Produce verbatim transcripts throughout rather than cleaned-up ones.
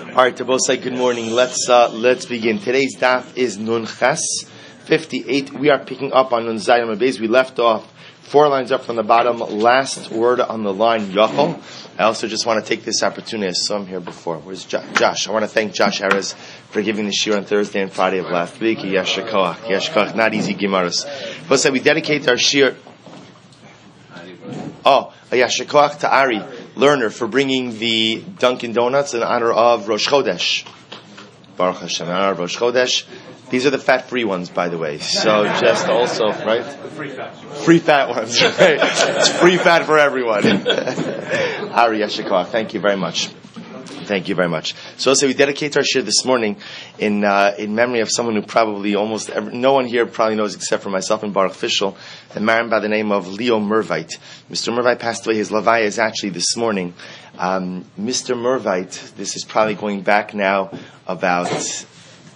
All right, to both say good morning. Let's uh, let's begin. Today's daf is Nun Ches fifty-eight. We are picking up on Nun Zayin Mabez. We left off four lines up from the bottom. Last word on the line, Yachol. I also just want to take this opportunity. I saw him here before. Where's Jo- Josh? I want to thank Josh Harris for giving the shir on Thursday and Friday of last week. Yashikoach, Yashikoach, not easy Gemaras. But so we dedicate our shir. Oh, Yashikoach to Ari Lerner for bringing the Dunkin' Donuts in honor of Rosh Chodesh. Baruch Hashem, in honor of Rosh Chodesh. These are the fat-free ones, by the way. So just also, right? Free fat. Free fat ones, right? It's free fat for everyone. Ari Yashikoach, thank you very much. Thank you very much. So also we dedicate our shir this morning in uh, in memory of someone who probably almost every, no one here probably knows except for myself and Baruch Fischel, a man by the name of Leo Mervite. Mister Mervite passed away. His levaya is actually this morning. Um, Mister Mervite, this is probably going back now about,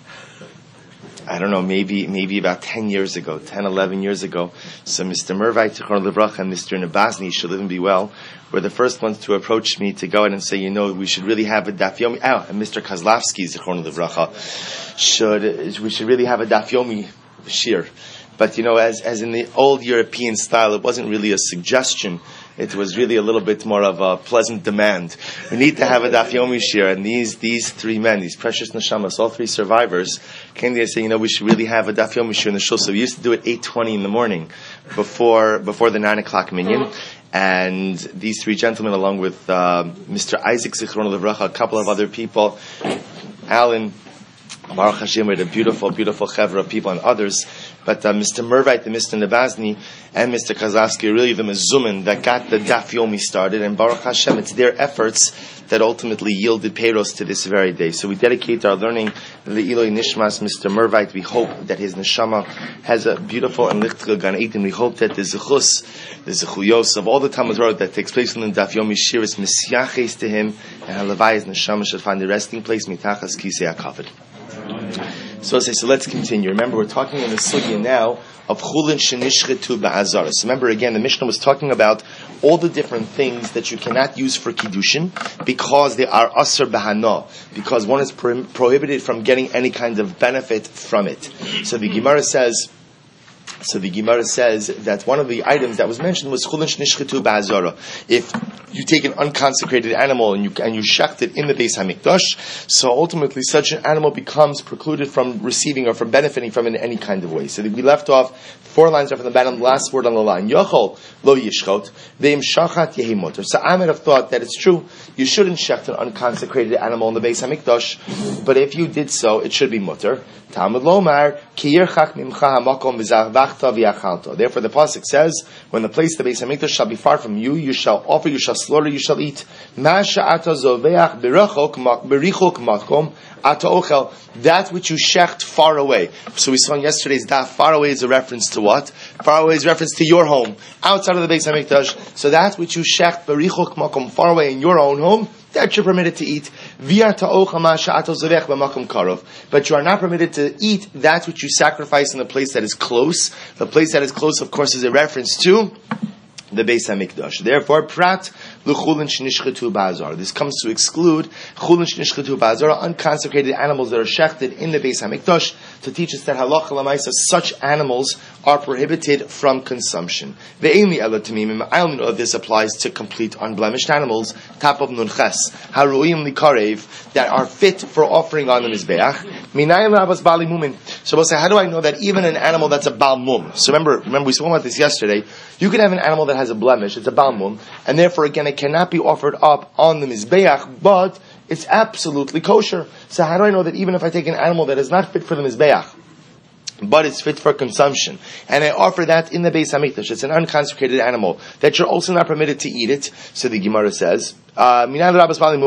I don't know, maybe maybe about ten years ago, ten, eleven years ago. So Mister Mervite, Zichron Livracha, and Mister Nabasny, should live and be well, were the first ones to approach me to go ahead and say, you know, we should really have a daf yomi. Oh, and Mister Kozlavsky, Zichron Livracha, should we should really have a daf yomi shir. But you know, as as in the old European style, it wasn't really a suggestion. It was really a little bit more of a pleasant demand. We need to have a daf yomi shir, and these these three men, these precious neshamas, all three survivors, came there saying, you know, we should really have a daf yomi shir in the shul. So we used to do it eight twenty in the morning, before before the nine o'clock minyan. And these three gentlemen, along with uh, Mister Isaac Zichron Livracha, a couple of other people, Alan, Baruch Hashem, with a beautiful, beautiful chevra of people and others. But uh, Mister Mervite and Mister Nabasny and Mister Kozlavsky are really the mezumin that got the daf yomi started. And Baruch Hashem, it's their efforts that ultimately yielded peiros to this very day. So we dedicate our learning Le'iloi Nishmas Mister Mervite. We hope that his neshama has a beautiful and lichtige Gan Eden. We hope that the zechus, the zechuyos of all the Talmud Torah that takes place in the daf yomi shir is misyaches to him, and halavay's neshama should find a resting place mitachas kisei hakavod. So, so let's continue. Remember, we're talking in the sugya now of chulin shenishchetu ba'azara. So remember again, the Mishnah was talking about all the different things that you cannot use for kiddushin because they are asr b'hana, because one is pro- prohibited from getting any kind of benefit from it. So the Gemara says. So the Gemara says that one of the items that was mentioned was chulin shenishchetu ba'azara. If you take an unconsecrated animal and you and you shecht it in the Beis Hamikdash, so ultimately such an animal becomes precluded from receiving or from benefiting from it in any kind of way. So we left off four lines from the bottom, last word on the line. Yochol lo yishchot ve'im shachat yehi motor. So I might have thought that it's true, you shouldn't shecht an unconsecrated animal in the Beis Hamikdash, but if you did so, it should be mutter. Talmud lomar ki yirchach mimcha hamakom v'zarvachta v'yachalta. Therefore the pasuk says, when the place of the Beis Hamikdash shall be far from you, you shall offer, you shall slaughter, you shall eat. Ma she'ata zoveach berichok makom ata ochel, that which you shecht far away. So we saw in yesterday's daf, far away is a reference to what? Far away is a reference to your home, outside of the Beis Hamikdash. So that which you shecht berichok makom, far away in your own home, that you're permitted to eat. But you are not permitted to eat that which you sacrifice in the place that is close. The place that is close, of course, is a reference to the Beis Hamikdash. Therefore, prat l'chulin shenishchetu ba'azara. This comes to exclude chulin shenishchetu ba'azara, unconsecrated animals that are shechted in the Beis Hamikdash, to teach us that halacha l'maisa, such animals are prohibited from consumption. Ve'ein li'ela tamimim. I only know this applies to complete unblemished animals. Top of Nun Ches, haruim likarev, that are fit for offering on the mizbeach. Minayim rabas bali mumin. So we'll say, how do I know that even an animal that's a bal mum? So remember, remember we spoke about this yesterday. You can have an animal that has a blemish, it's a bal mum, and therefore again it cannot be offered up on the mizbeach, but it's absolutely kosher. So how do I know that even if I take an animal that is not fit for the mizbeach, but it's fit for consumption, and I offer that in the Beis Hamikdash, it's an unconsecrated animal, that you're also not permitted to eat it? So the Gemara says, I will include Bali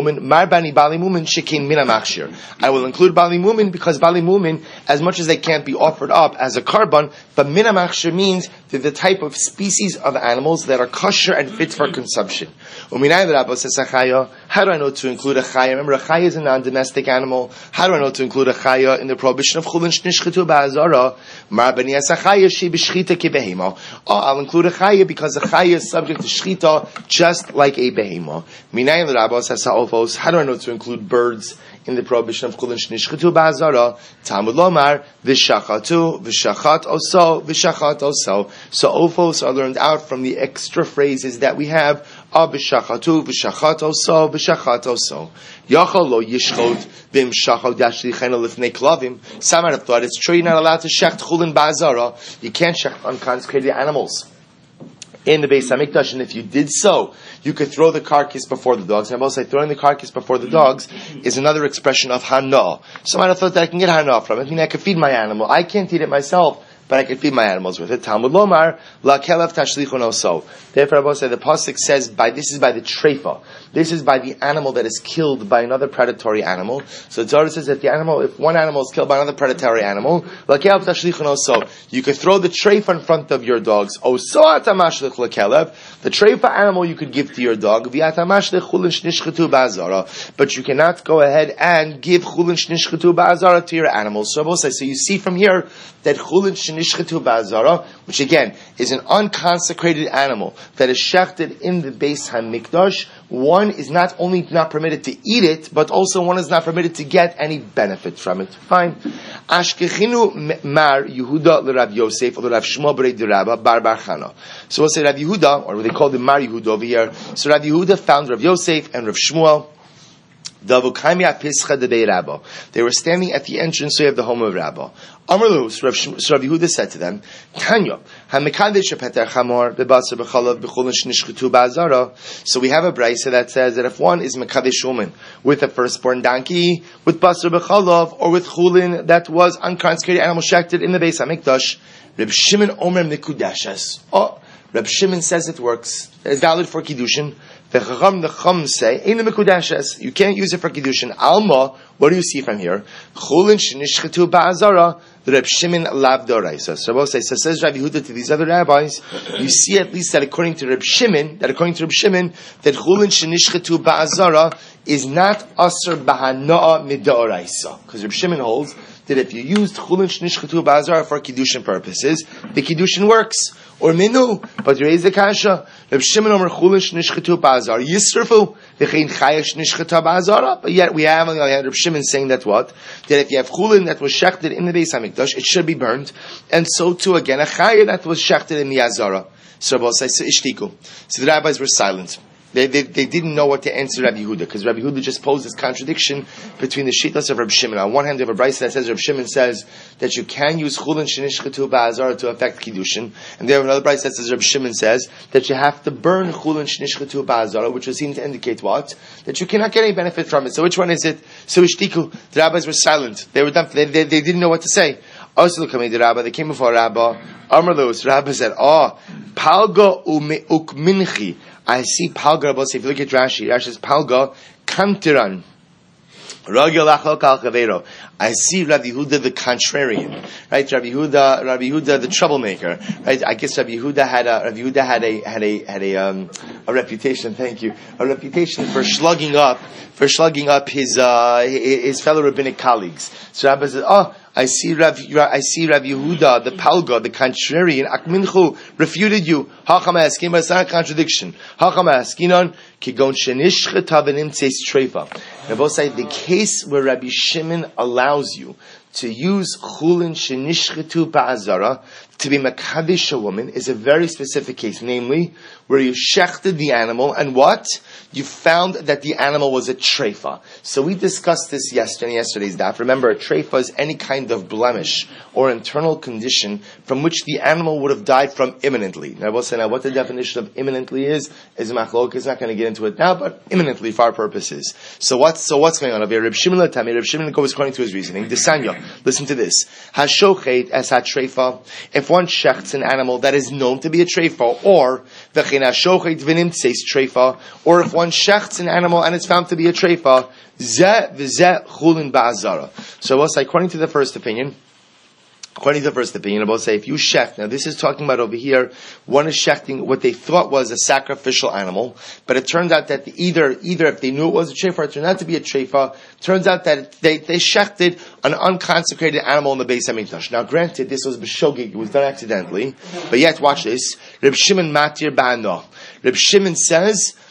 Mumin because Bali Mumin, as much as they can't be offered up as a karban, but Mina Machshir means they're the type of species of animals that are kosher and fit for consumption. How do I know to include a chaya? Remember, a chaya is a non-domestic animal. How do I know to include a chaya in the prohibition of chulin shenishchetu ba'azara? Oh, I'll include a chaya because a chaya is subject to shchita just like a behema. Minayin l'Rabbos ha'sa'ofos. How do I know to include birds in the prohibition of chulin shenishchatu ba'azara? Talmud lomar v'shachatu v'shachat oso v'shachat oso. So ofos are learned out from the extra phrases that we have of v'shachatu v'shachat oso v'shachat oso. Yachal lo yishchot v'im shachot yashlichenu lifnei klavim. Some might have thought it's true you're not allowed to shecht chulin ba'azara. You can't shecht unconsecrated animals in the Beis Hamikdash, and if you did so, you could throw the carcass before the dogs. And I will say throwing the carcass before the dogs is another expression of hana. So I might have thought that I can get hana from it. I mean, I could feed my animal. I can't eat it myself, but I can feed my animals with it. Talmud lomar la kelev tashlichun oso. Therefore, I will say the pasuk says by this is by the treifa. This is by the animal that is killed by another predatory animal. So the Torah says that the animal, if one animal is killed by another predatory animal, la kelev tashlichun oso. You could throw the treifa in front of your dogs. Oso atamashlich la kelev. The treifa animal you could give to your dog. V'atamashlich chulin shnishchatu ba'azara. But you cannot go ahead and give chulin shnishchatu ba'azara to your animals. So I will say, so you see from here that chulin shnishchatu ba'azara, which again is an unconsecrated animal that is shechted in the Beis Hamikdash, one is not only not permitted to eat it, but also one is not permitted to get any benefit from it. Fine. Ashkechinu mar Yehuda l'Rav Yosef or l'Rav Shmuel b'rei d'Rabba bar bar Chana. So we'll say Rav Yehuda, or they call him Mar Yehuda over here. So Rav Yehuda found Rav Yosef and Rav Shmuel. They were standing at the entrance of the home of Rabbah. Amrlu, so Rav Yehuda said to them, Tanya, so we have a brayso that says that if one is mekadesh woman with a firstborn donkey, with basar b'chalav, or with chulin that was unconsecrated animal shechted in the Beis Hamikdash, Reb Shimon omer mikudashes. Oh, Reb Shimon says it works. It's valid for kiddushin. The Chacham, the Chum say, "Ein mikudashes." You can't use it for kiddushin. Alma, what do you see from here? Chulin shenishchetu ba'azara. The Reb Shimon lav doraisa. So we'll say, so says Rav Yehuda to these other rabbis. You see at least that according to Reb Shimon, that according to Reb Shimon, that chulin shenishchetu ba'azara is not asur b'hana'a midoraisa, because Reb Shimon holds that if you used chulin shenishchetu ba'azara for kiddushin purposes, the kiddushin works. Or minu, but you raise the kasha. Reb Shimon omer chulin shenishchetu ba'azara yisrafu v'chein chaya shenishcheta ba'azara. But yet we have on the other hand Reb Shimon saying that what? That if you have chulin that was shechted in the Beis Hamikdash, it should be burned, and so too again a chaya that was shechted in the Azara. So Rabbi says ishtiku. So the rabbis were silent. They, they they didn't know what to answer Rabbi Yehuda, because Rabbi Yehuda just posed this contradiction between the shittas of Rabbi Shimon. On one hand, you have a brayso that says Rabbi Shimon says that you can use chulin shenishchetu ba'azara to affect kiddushin, and there have another brayso that says Rabbi Shimon says that you have to burn chulin shenishchetu ba'azara, which would seem to indicate what? That you cannot get any benefit from it. So which one is it? So ishtiku. The rabbis were silent. They were dumb. They, they, they didn't know what to say. Also, the Rabba, they came before Rabba. Amrlos, Rabba said, "Oh, palga ukminchi." I see palga. If you look at Rashi, Rashi says palga kantiran. I see Rabbi Yehuda the contrarian, right? Rabbi Yehuda, Rabbi Yehuda the troublemaker, right? I guess Rabbi Yehuda had a Rabbi Yehuda had a had a had a um, a reputation. Thank you, a reputation for slugging up for slugging up his uh, his fellow rabbinic colleagues. So Rabbi says, "Oh, I see Rav, I see Rav Yehuda, the Palga, the contrarian, Akminchu, refuted you. Hacham asking, but it's not a contradiction. Hacham asking on, Kigon shenishcheta v'nimtzeis treifa. And I both say, the case where Rabbi Shimon allows you to use chulin shenishchetu ba'azara to be makadesh a woman is a very specific case, namely where you shechted the animal and what? You found that the animal was a treifa. So we discussed this yesterday, yesterday's daf. Remember, a treifa is any kind of blemish or internal condition from which the animal would have died from imminently. Now, I will say now what the definition of imminently is, is a machlok. It's not going to get into it now, but imminently for our purposes. So what's, so what's going on over here? Reb Shimon Latami, Reb Shimon goes according to his reasoning. Desanya, listen to this. Hashochet as ha treifa. If one shechts an animal that is known to be a treifa, or v'chein hashochet v'nimtzeis treifa, or if one shechts an animal and it's found to be a treifa, zeh v'zeh chulin ba'azara. So we'll say, according to the first opinion, According to the first opinion, I'll say if you shecht, now this is talking about over here, one is shechting what they thought was a sacrificial animal, but it turned out that either, either if they knew it was a treifa, it turned out to be a treifa, turns out that they, they shechted an unconsecrated animal in the Beis Hamikdash. Now granted, this was b'shogig, it was done accidentally, but yet watch this, Reb Shimon matir ba'ano. Reb Shimon says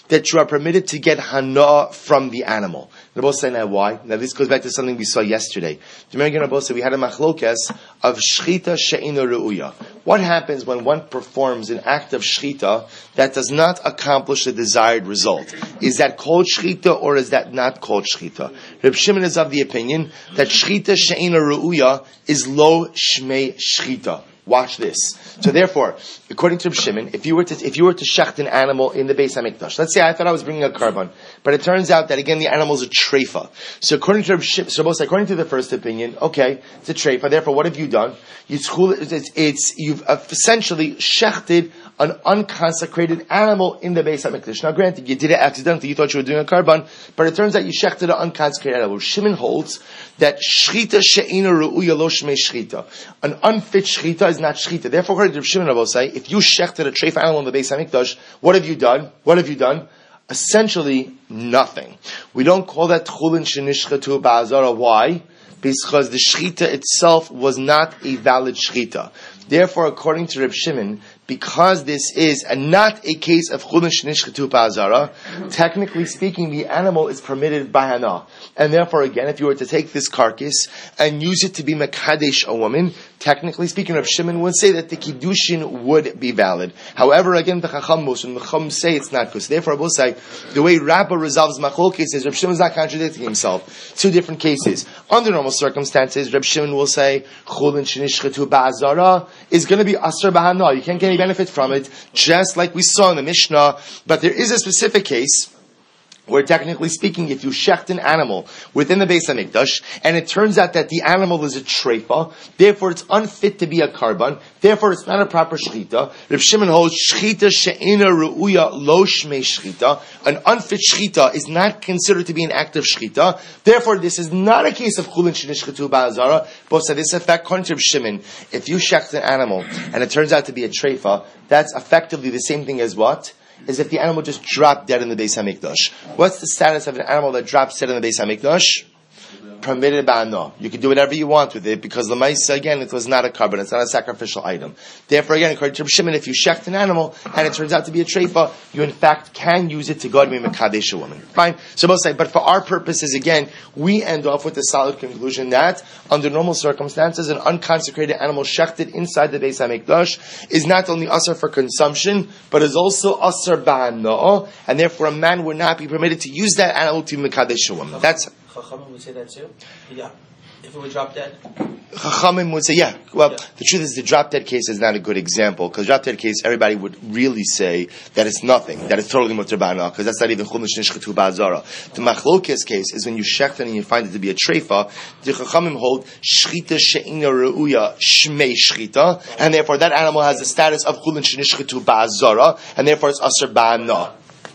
that you are permitted to get hana from the animal. Rabbi say now why? Now this goes back to something we saw yesterday. Do you remember Rabbi say we had a machlokes of shchita she'ina reuya. What happens when one performs an act of shchita that does not accomplish the desired result? Is that called shchita or is that not called shchita? Reb Shimon is of the opinion that shchita she'ina reuya is lo shmei shchita. Watch this. So therefore, according to Reb Shimon, if you were to if you were to shecht an animal in the Beis Hamikdash, let's say I thought I was bringing a carbon, but it turns out that again the animal is a treifa. So according to Reb Shimon, so both according to the first opinion, okay, it's a treifa. Therefore, what have you done? It's, it's, it's you've essentially shechted an unconsecrated animal in the Beis Hamikdash. Now, granted, you did it accidentally. You thought you were doing a carbon, but it turns out you shechted an unconsecrated animal. Shimon holds that shchita she'ina ru'uya lo shmei shchita. An unfit shchita is not shchita. Therefore, according to Shimon, I will say, if you shechted a treif animal in the Beis Hamikdash, what have you done? What have you done? Essentially, nothing. We don't call that chulin shenishchatu ba'azara. Why? Because the shchita itself was not a valid shchita. Therefore, according to Reb Shimon, because this is a, not a case of chulin shenishchatu ba'azara, technically speaking, the animal is permitted by hana. And therefore, again, if you were to take this carcass and use it to be mekadesh a woman, technically speaking, Reb Shimon would say that the kiddushin would be valid. However, again, the chacham most and the chacham say it's not good. So therefore, I will say the way Rabbah resolves machlokes is Reb Shimon is not contradicting himself. Two different cases. Under normal circumstances, Reb Shimon will say chulin shenishchatu ba'azara is going to be asr b'hana. You can't get any benefit from it, just like we saw in the Mishnah. But there is a specific case where, technically speaking, if you shecht an animal within the Beis Hamikdash, and it turns out that the animal is a treifa, therefore it's unfit to be a carbon, therefore it's not a proper shchita. Reb Shimon holds shchita she'ina ru'uya lo shmei shchita. An unfit shchita is not considered to be an act of shchita. Therefore, this is not a case of chulin shenishchatu ba'azara. But to this effect, according to Reb Shimon, if you shecht an animal and it turns out to be a treifa, that's effectively the same thing as what? Is if the animal just dropped dead in the Beis Hamikdash. What's the status of an animal that drops dead in the Beis Hamikdash? Permitted by no. You can do whatever you want with it because Lamaisa, again, it was not a carbon, it's not a sacrificial item. Therefore, again, according to Reb Shimon, if you shecht an animal and it turns out to be a treifa, you in fact can use it to go to be mekadesh a woman. Fine. So both say, but for our purposes, again, we end off with the solid conclusion that under normal circumstances, an unconsecrated animal shechted inside the Beis Hamikdash is not only asur for consumption, but is also asur ba'ana'ah, and therefore a man would not be permitted to use that animal to be mekadesh a woman. That's Chachamim would say that too? Yeah. If it were drop dead? Chachamim would say, yeah. Well, yeah. The truth is the drop dead case is not a good example, because drop dead case, everybody would really say that it's nothing, that it's totally mutter ba'ana, because that's not even chum shenishchatu ba'azara. The machlokes case is when you shecht and you find it to be a treifa, the Chachamim hold shchita she'ina reuya shmei shchita, and therefore that animal has the status of chum shenishchatu ba'azara, and therefore it's asr ba'ana.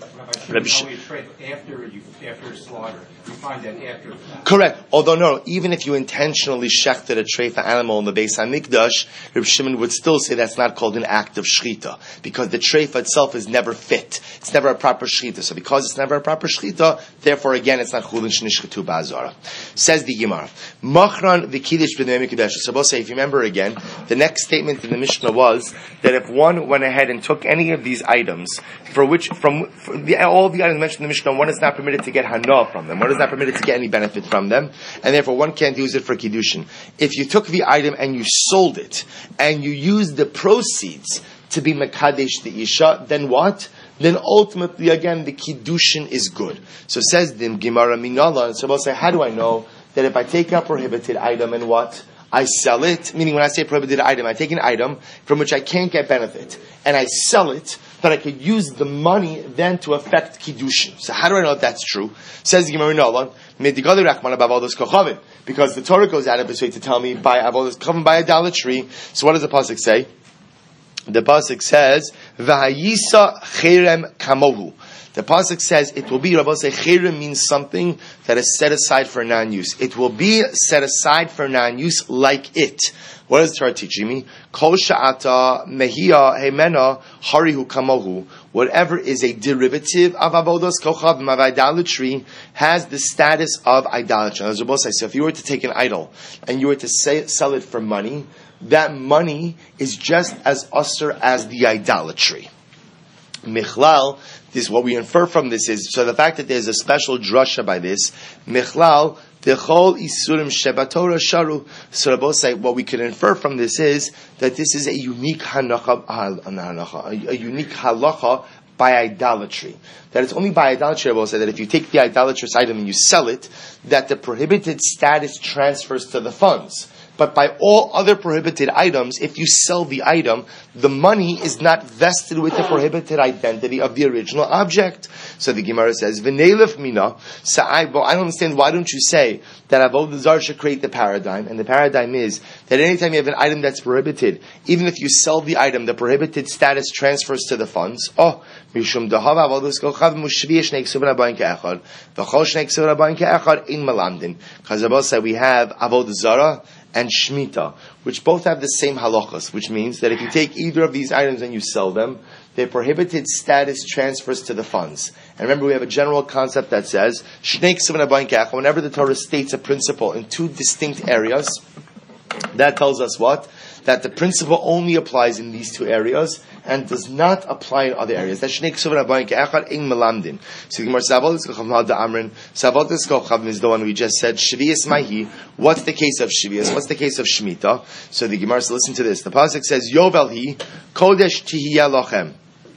After you, after slaughter, you find that after. Correct. Although no, even if you intentionally shechted a treifa animal in the Beis Hamikdash, Reb Shimon would still say that's not called an act of shchita because the treifa itself is never fit. It's never a proper shchita. So because it's never a proper shchita, therefore again it's not chulin shenishchatu ba'azara. Says the Gemara, Machran v'kiddush b'nei mikdash. So both say, if you remember again, the next statement in the Mishnah was that if one went ahead and took any of these items, for which from for the, all the items mentioned in the Mishnah, one is not permitted to get hana from them. One is not permitted to get any benefit from them, and therefore one can't use it for kiddushin. If you took the item and you sold it, and you used the proceeds to be mekadesh the isha, then what? Then ultimately, again, the kiddushin is good. So says the Gemara Minala, and so we'll say, how do I know that if I take a prohibited item and what? I sell it, meaning when I say prohibited item, I take an item from which I can't get benefit, and I sell it, that I could use the money then to affect kiddushin. So how do I know if that's true? Says the Gemara Nolan, because the Torah goes out of its way to tell me by avodas kochavim, by idolatry. So what does the pasuk say? The pasuk says, "V'hayisa cherem kamohu." The pasuk says it will be. Rabbi say cherem means something that is set aside for non-use. It will be set aside for non-use like it. What does the Torah teaching me? Kol sha'ata mehia hemena harihu kamohu. Whatever is a derivative of avodas kochavim, of idolatry, has the status of idolatry. As Rabbi says, so if you were to take an idol and you were to say, sell it for money, that money is just as usher as the idolatry. Michlal, this is what we infer from this is, so the fact that there's a special drasha by this, Michlal, Dechol Isurim Shebatorah Sharu. So Rabbi say what we can infer from this is that this is a unique hanacha, uh, a unique halacha by idolatry. That it's only by idolatry, Rabbi say, that if you take the idolatrous item and you sell it, that the prohibited status transfers to the funds. But by all other prohibited items, if you sell the item, the money is not vested with the prohibited identity of the original object. So the Gemara says, "V'neilef mina." So I, I don't understand. Why don't you say that Avodah Zarah should create the paradigm? And the paradigm is that anytime you have an item that's prohibited, even if you sell the item, the prohibited status transfers to the funds. Oh, mishum dahav avodas kochav mushviya shnei ksuvim habayin ke'echad, v'chol shnei ksuvim habayin ke'echad in malamdin. Because Rabbi said we have Avodah Zarah and Shemitah, which both have the same halachas, which means that if you take either of these items and you sell them, their prohibited status transfers to the funds. And remember, we have a general concept that says, whenever the Torah states a principle in two distinct areas, that tells us what? That the principle only applies in these two areas and does not apply in other areas. That's Shnei Ksuvim Habayin Ke'echad in Melamdin. So the Gemara Savotis Kochav Ha'da Amrin, Savotis Kochav is the one we just said. Shvius Mahi. What's the case of Shvius? What's the case of Shemitah? So the Gemara says, listen to this. The pasuk says, Yovel Hi Kodesh Tihiyah Lochem.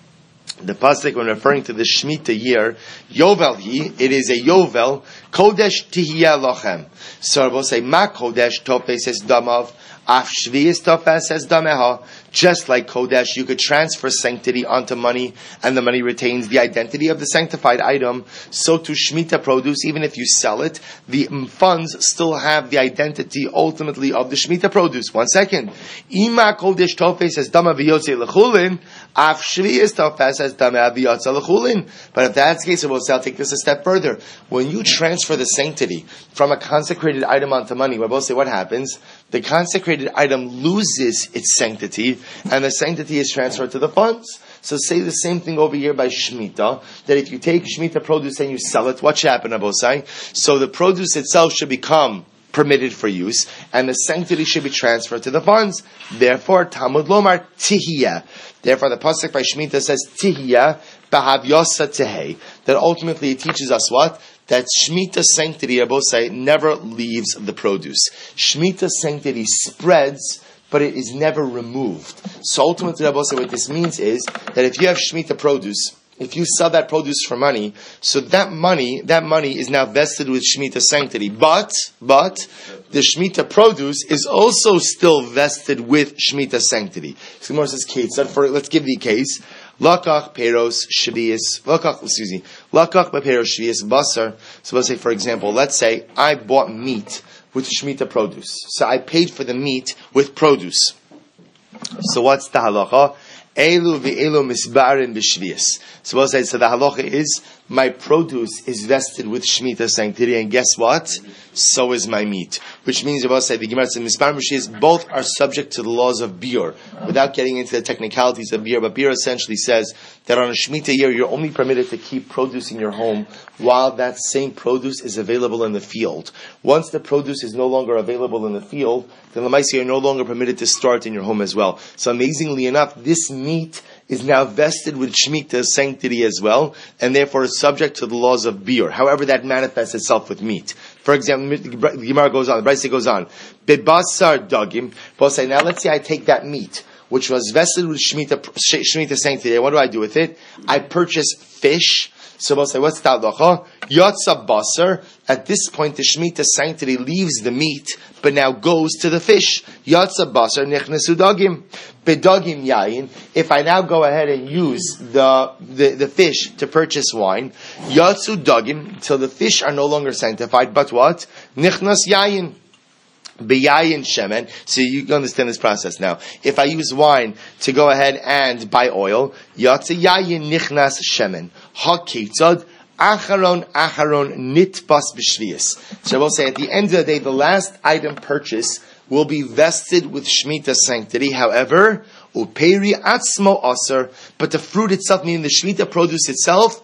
The pasuk, when referring to the Shemitah year, Yovel Hi, it is a Yovel, Kodesh Tihiyah Lochem. So we'll say, Ma Kodesh Topes says Damav. Af Shvius Topes says Dameha. Just like Kodesh, you could transfer sanctity onto money, and the money retains the identity of the sanctified item. So to Shemitah produce, even if you sell it, the funds still have the identity ultimately of the Shemitah produce. One second. Ima Kodesh Topes says Dama v'yotze l'chulin. Af Shvius Topes says Dama v'yotze l'chulin. But if that's the case, we'll say, I'll take this a step further. When you transfer the sanctity from a consecrated item onto money, we'll say, what happens? The consecrated item loses its sanctity, and the sanctity is transferred to the funds. So say the same thing over here by Shemitah, that if you take Shemitah produce and you sell it, what should happen, Abosai? So the produce itself should become permitted for use, and the sanctity should be transferred to the funds. Therefore, Talmud Lomar Tihiyah. Therefore, the pasuk by Shemitah says Tihiyah Bahav Yosa Tehei. That ultimately it teaches us what? That Shemitah sanctity, Abosai, never leaves the produce. Shemitah sanctity spreads, but it is never removed. So ultimately, Abosai, what this means is that if you have Shemitah produce, if you sell that produce for money, so that money, that money is now vested with Shemitah sanctity. But, but, the Shemitah produce is also still vested with Shemitah sanctity. So Gemara says, Ketzad, for let's give the case. Lakach peros shvius. Lakach, excuse me. Lakach peros shvius basar. So let's say, for example, let's say I bought meat with Shemitah produce. So I paid for the meat with produce. So what's the halacha? Elu v'elu misbarin b'shvius. So we'll say, so the halacha is, my produce is vested with Shemitah sanctity, and guess what? So is my meat. Which means, we'll say, the Gemara says, misbarin b'shvius, both are subject to the laws of biur. Without getting into the technicalities of biur, but biur essentially says that on a Shemitah year, you're only permitted to keep produce in your home while that same produce is available in the field. Once the produce is no longer available in the field, then the Lamaisi, you're no longer permitted to store it in your home as well. So amazingly enough, this meat is now vested with Shemitah sanctity as well, and therefore is subject to the laws of biur. However, that manifests itself with meat. For example, the Gemara goes on, the Brisa goes on. Bebasar dagim. Both say, now let's say I take that meat, which was vested with Shemitah, Shemitah sanctity. What do I do with it? I purchase fish. So we'll say, what's the halacha? Yatsa basar. At this point, the Shemitah sanctity leaves the meat, but now goes to the fish. Yatsa basar nichnesu dagim. Bedagim yayin. If I now go ahead and use the, the, the fish to purchase wine, yatsu dagim, till the fish are no longer sanctified, but what? Nichnas yayin. Beyayin shemen. So you understand this process now. If I use wine to go ahead and buy oil, yatsa yayin nichnas shemen. Ha ketzad acharon acharon nitbas b'shvius. So I will say at the end of the day, the last item purchase will be vested with Shemitah sanctity. However, uperi atzmo aser, but the fruit itself, meaning the Shemitah produce itself,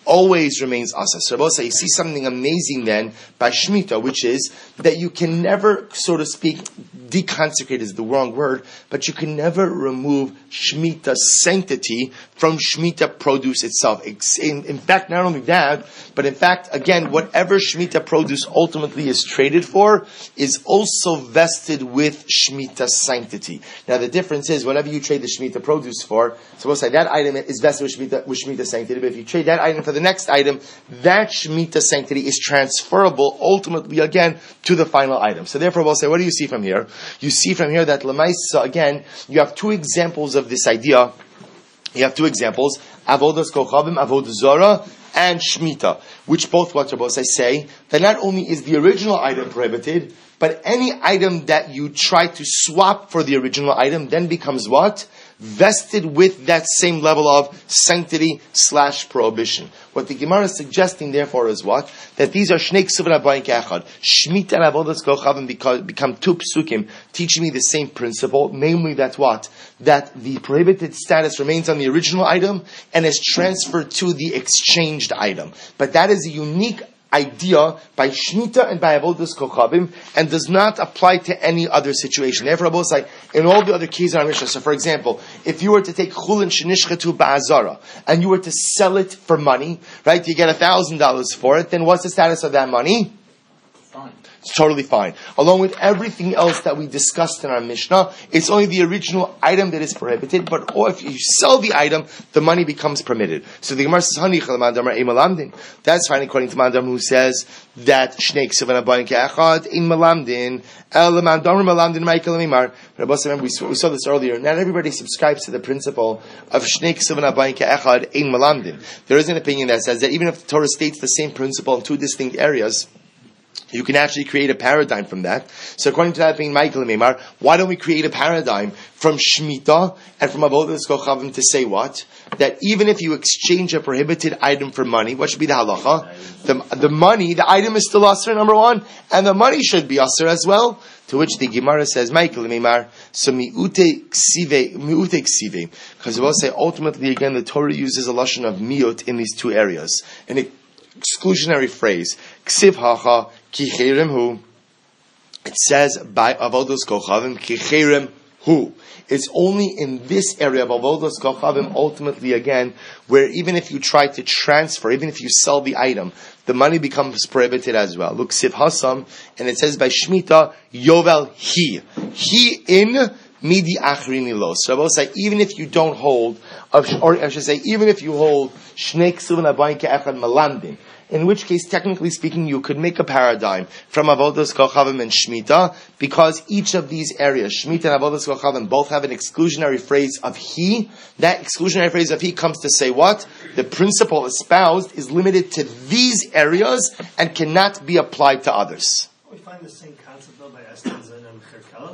always remains asa. So Rabbi say you see something amazing then by Shemitah, which is that you can never, so to speak, deconsecrate is the wrong word, but you can never remove Shemitah's sanctity from Shemitah produce itself. In, in fact, not only that, but in fact, again, whatever Shemitah produce ultimately is traded for is also vested with Shemitah's sanctity. Now, the difference is, whatever you trade the Shemitah produce for, so we'll say that item is vested with Shemitah, with Shemitah sanctity, but if you trade that item for the next item, that Shemitah sanctity is transferable ultimately again to the final item. So therefore we'll say, what do you see from here? You see from here that Lamaisa, again, you have two examples of this idea. You have two examples, Avodas Kochavim, Avodah Zarah, and Shemitah, which both what Rabbi say that not only is the original item prohibited, but any item that you try to swap for the original item then becomes what? Vested with that same level of sanctity slash prohibition. What the Gemara is suggesting, therefore, is what? That these are Shnei Ksuvim Abayim Ke'echad. Shemitah and Avodas Kochavim become two psukim, teaching me the same principle, namely that what? That the prohibited status remains on the original item and is transferred to the exchanged item. But that is a unique idea by Shemitah and by Avodas Kochavim and does not apply to any other situation. Therefore, Rabbi say, in all the other cases in our Mishnah, so for example, if you were to take chulin shenishchatu ba'azara and you were to sell it for money, right, you get a thousand dollars for it, then what's the status of that money? Fine. It's totally fine. Along with everything else that we discussed in our Mishnah, it's only the original item that is prohibited, but or if you sell the item, the money becomes permitted. So the Gemara says, that's fine according to Mandam, who says that Shnei Ksuvim Abayim Ke'echad in Malamdin, El Mandam Malamdin Michael Mimar. But remember, we saw this earlier. Not everybody subscribes to the principle of Shnei Ksuvim Abayim Ke'echad in Malamdin. There is an opinion that says that even if the Torah states the same principle in two distinct areas, you can actually create a paradigm from that. So according to that opinion, Michael and Meimar, why don't we create a paradigm from Shemitah and from Avodas Kochavim to say what? That even if you exchange a prohibited item for money, what should be the halacha? The, the money, the item is still asr, number one, and the money should be asr as well. To which the Gemara says, Michael and Meimar, so mi'ute ksive, mi'ute ksive. Because we'll say ultimately again the Torah uses a lashon of miut in these two areas. And it exclusionary phrase, ksiv hacha ki cherem hu. It says by avodos kochavim ki cherem hu. It's only in this area of avodos kochavim, ultimately again, where even if you try to transfer, even if you sell the item, the money becomes prohibited as well. Look, ksiv hasam, and it says by Shemitah yovel he he in midi achrini lo. So I will say, even if you don't hold, or I should say, even if you hold Shnei Ksuvim Abayim Ke'echad Malamdin, in which case, technically speaking, you could make a paradigm from Avodas Kochavim and Shemitah, because each of these areas, Shemitah and Avodas Kochavim, both have an exclusionary phrase of he. That exclusionary phrase of he comes to say what? The principle espoused is limited to these areas and cannot be applied to others. We find the same concept though by Estan Zayin and Mecher Kelev.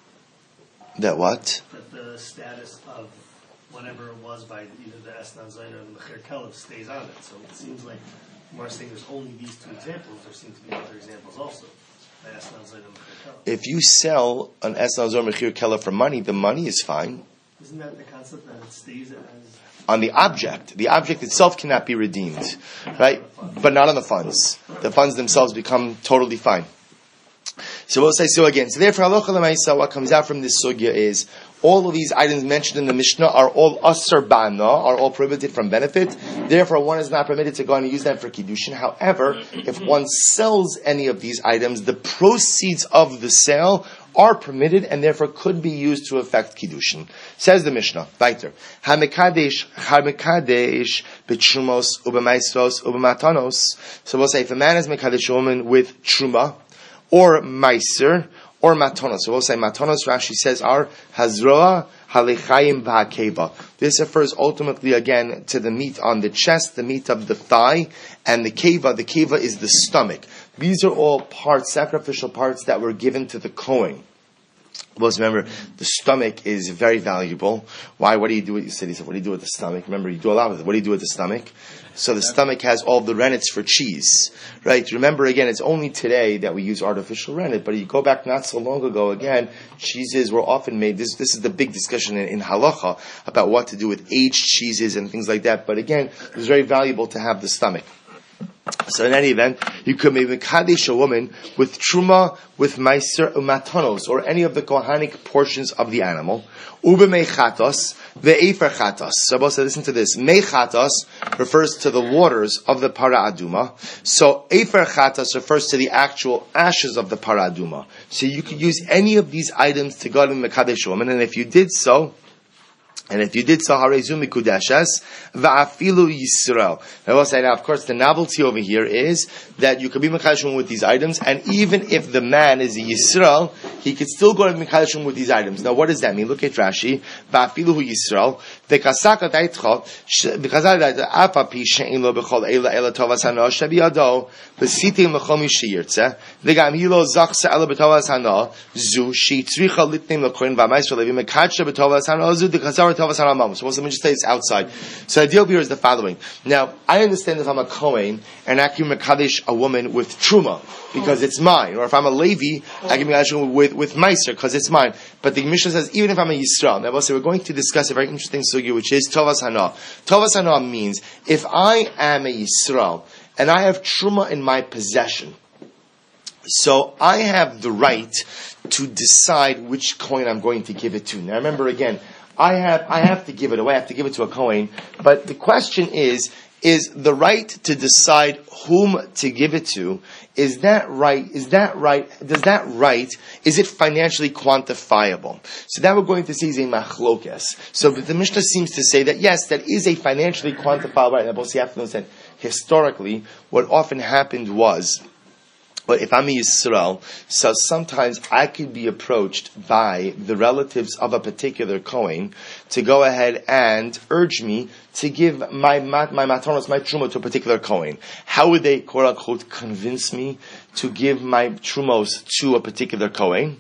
That what? That the status of whatever it was by either the Estan Zayin or the Mecher Kelev stays on it. So it seems like we're saying there's only these two examples. There seem to be other examples also. By Estan Zayin and Mecher Kelev. If you sell an Estan Zayin or Mecher Kelev for money, the money is fine. Isn't that the concept that it stays as... On the object. The object itself cannot be redeemed. Right? But not on the funds. The funds themselves become totally fine. So we'll say so again. So therefore, halacha l'maisa, what comes out from this sugya is all of these items mentioned in the Mishnah are all asr ba'ana, are all prohibited from benefit. Therefore, one is not permitted to go and use them for kiddushin. However, if one sells any of these items, the proceeds of the sale are permitted and therefore could be used to effect kiddushin. Says the Mishnah, weiter, hamekadesh, hamekadesh, b'trumos, ubemaisros, ubematanos. So we'll say, if a man is mekadesh a woman with truma, or meiser, or matonos. So we'll say matonos, Rashi says, are hazroa, halechayim, v'hakeva. This refers ultimately again to the meat on the chest, the meat of the thigh, and the keva. The keva is the stomach. These are all parts, sacrificial parts that were given to the Kohen. Well, remember, the stomach is very valuable. Why? What do you do with, you said, he said, what do you do with the stomach? Remember, you do a lot with it. What do you do with the stomach? So the stomach has all the rennets for cheese, right? Remember, again, it's only today that we use artificial rennet, but you go back not so long ago, again, cheeses were often made, this this is the big discussion in, in halacha about what to do with aged cheeses and things like that, but again, it's very valuable to have the stomach. So in any event, you could maybe kaddish a woman with truma, with meiser umatanos, or any of the kohanic portions of the animal. Ube mechatos, ve'efer chatos. So both say, listen to this. Mechatos refers to the waters of the para aduma. So efer chatos refers to the actual ashes of the para aduma. So you could use any of these items to go to mekadesh a woman, and if you did so, And if you did so, Harezumi Kudeshes, Va'afilu Yisrael. I will say now, of course, the novelty over here is that you could be Mekadeshim with these items, and even if the man is a Yisrael, he could still go to Mekadeshim with these items. Now, what does that mean? Look at Rashi. Va'afilu Yisrael. V'kasaka daitcho, v'kazal daitcho, apapi she'in lo b'chol eila eila tovas hana, shebiado, v'sitim l'chol mishiyirtze, v'gam hilo zachse eila b'tovas hana, zu, she'itzricha litnim l'koin v'amaisra levi, mekadsha b'tovas hana, zu, d'kazar so let me just say it's outside. So the idea here is the following. Now, I understand if I'm a Kohen and I can Mekadesh a woman with Truma because it's mine, or if I'm a Levi, I can Mekadesh with with Meiser because it's mine. But the Mishnah says even if I'm a Yisrael, now we'll say we're going to discuss a very interesting sugya, which is Tovas Hana. Tovas Hana means if I am a Yisrael and I have Truma in my possession, so I have the right to decide which coin I'm going to give it to. Now remember again, I have I have to give it away. I have to give it to a Kohen. But the question is, is the right to decide whom to give it to, is that right? Is that right? Does that right, is it financially quantifiable? So that we're going to see is a machlokes. So the Mishnah seems to say that yes, that is a financially quantifiable right. Now, both you have to understand, historically, what often happened was, but if I'm a Yisrael, so sometimes I could be approached by the relatives of a particular Kohen to go ahead and urge me to give my mat, my matanos, my truma to a particular Kohen. How would they, quote unquote, convince me to give my trumos to a particular Kohen?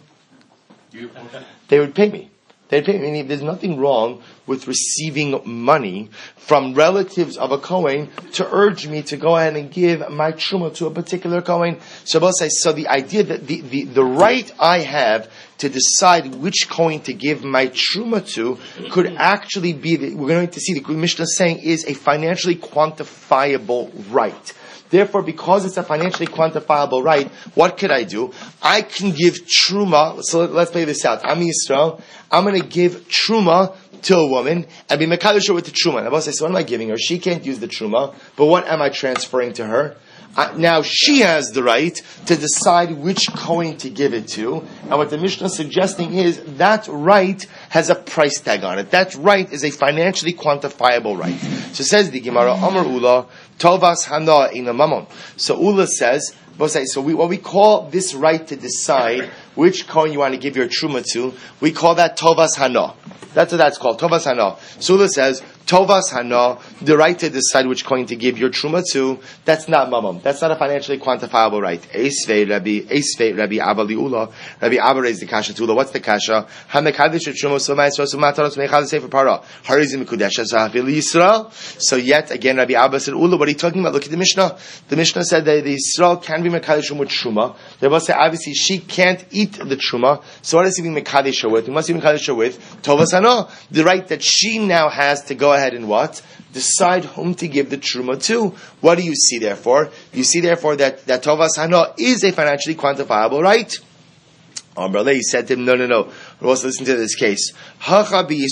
They would pay me. They'd pay me. I mean, there's nothing wrong with receiving money from relatives of a Kohen to urge me to go ahead and give my truma to a particular Kohen. So both say, so the idea that the, the, the right I have to decide which Kohen to give my truma to could actually be, the, we're going to see the Mishnah saying is a financially quantifiable right. Therefore, because it's a financially quantifiable right, what could I do? I can give truma. So let's play this out. I'm Yisrael. I'm going to give truma to a woman and be mekadosh with the truma. And I will say, so what am I giving her? She can't use the truma, but what am I transferring to her? Uh, now she has the right to decide which Kohen to give it to, and what the Mishnah is suggesting is that right has a price tag on it. That right is a financially quantifiable right. So says the Gemara, Amar Ula, Tovas Hana Ina Mamon. So Ula says, so we, what we call this right to decide which Kohen you want to give your truma to, we call that Tovas Hana. That's what that's called, Tovas Hana. Sula says, Tovas Hana, the right to decide which coin to give your truma to, that's not mamam. That's not a financially quantifiable right. Eisvei Rabbi, Eisvei Rabbi Abba Liula. Rabbi Abba raised the kasha to Ula. What's the kasha? HaMekadish truma Somais Rosumataros Mechad Sefer Para. Harizim Kudesh Zahafil Yisrael. So yet again, Rabbi Abba said, Ula, what are you talking about? Look at the Mishnah. The Mishnah said that the Yisrael can be Mekadish with truma. They must say, obviously, she can't eat the truma. So what is he being Mekadish with? He must be Mekadish with Tovas Hana, the right that she now has to go ahead and what? Decide whom to give the truma to. What do you see therefore? You see therefore that, that Tovas Hana is a financially quantifiable right. Amrale, he said to him, no, no, no. Let's listen to this case. So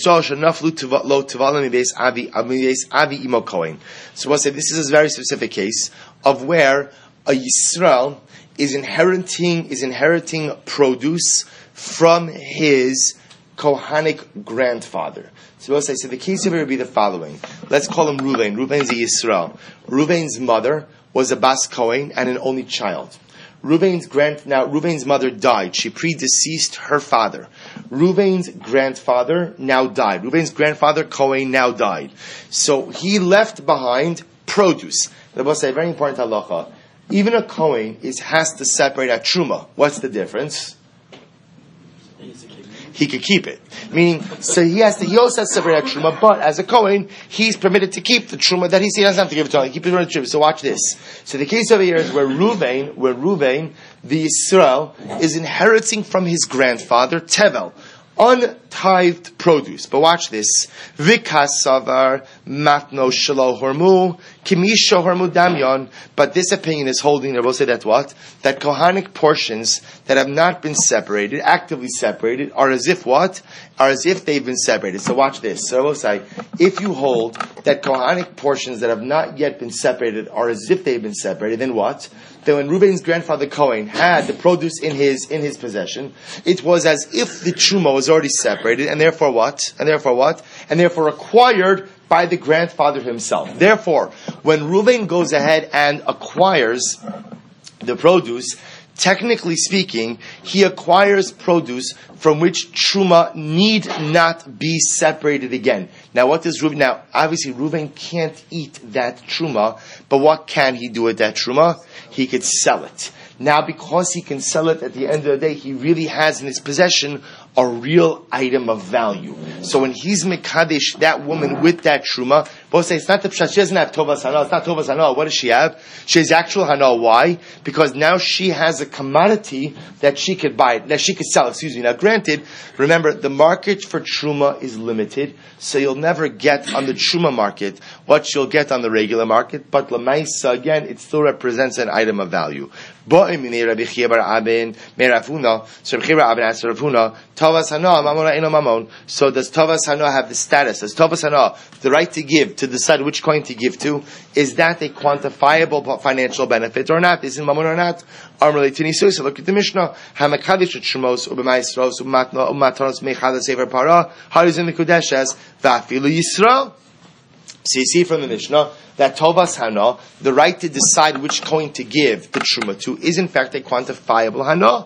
we'll say this is a very specific case of where a Yisrael is inheriting, is inheriting produce from his Kohanic grandfather. So we'll say, so the case of it would be the following. Let's call him Ruvain. Ruvain's a Yisrael. Ruvain's mother was a Bas Kohen and an only child. Ruvain's grand, now Ruvain's mother died. She predeceased her father. Ruvain's grandfather now died. Ruvain's grandfather, Kohen, now died. So he left behind produce. They will say, very important halacha. Even a Kohen is, has to separate a truma. What's the difference? he could keep it. Meaning, so he has to, he also has to separate that truma, but as a Kohen, he's permitted to keep the truma that he, he doesn't have to give it to him. He keeps it on the truma. So watch this. So the case over here is where Ruvain, where Ruvain, the Yisrael, is inheriting from his grandfather, Tevel, untithed produce. But watch this. Vikasavar matno shelo hormu kimisho hormu damyon. But this opinion is holding, I will say that what? That Kohanic portions that have not been separated, actively separated, are as if what? Are as if they've been separated. So watch this. So I will say, if you hold that Kohanic portions that have not yet been separated are as if they've been separated, then what? Then when Reuben's grandfather Cohen had the produce in his in his possession, it was as if the truma was already separated, and therefore what? And therefore what? And therefore acquired by the grandfather himself. Therefore, when Reuben goes ahead and acquires the produce, technically speaking, he acquires produce from which truma need not be separated again. Now, what does Reuben? Now, obviously, Reuben can't eat that truma, but what can he do with that truma? He could sell it. Now, because he can sell it at the end of the day, he really has in his possession a real item of value. So when he's mekadesh that woman with that truma, both say it's not the pshat. She doesn't have tovas hana. It's not tovas hana. What does she have? She has actual hana. Why? Because now she has a commodity that she could buy, that she could sell. Excuse me. Now, granted, remember the market for truma is limited, so you'll never get on the truma market what you'll get on the regular market. But lemaisa, again, it still represents an item of value. So Rabbi Chia bar Abin asked Rav Huna, Tavas Hana, Mamona Eno Mamon. So does Tavas Hana have the status? Does Tavas Hana, the right to give, to decide which coin to give to, is that a quantifiable financial benefit or not? Is it Mamon or not? Amrle Tinisu, so look at the Mishnah. Hamakadish Shemos, Ubemaisros, Umatno, Umatanos, Mechada Sefer Para, how is in the Kodesh as Vafilu Yisrael? So you see from the Mishnah that Tovas Hana, the right to decide which coin to give the Truma to, is in fact a quantifiable Hana.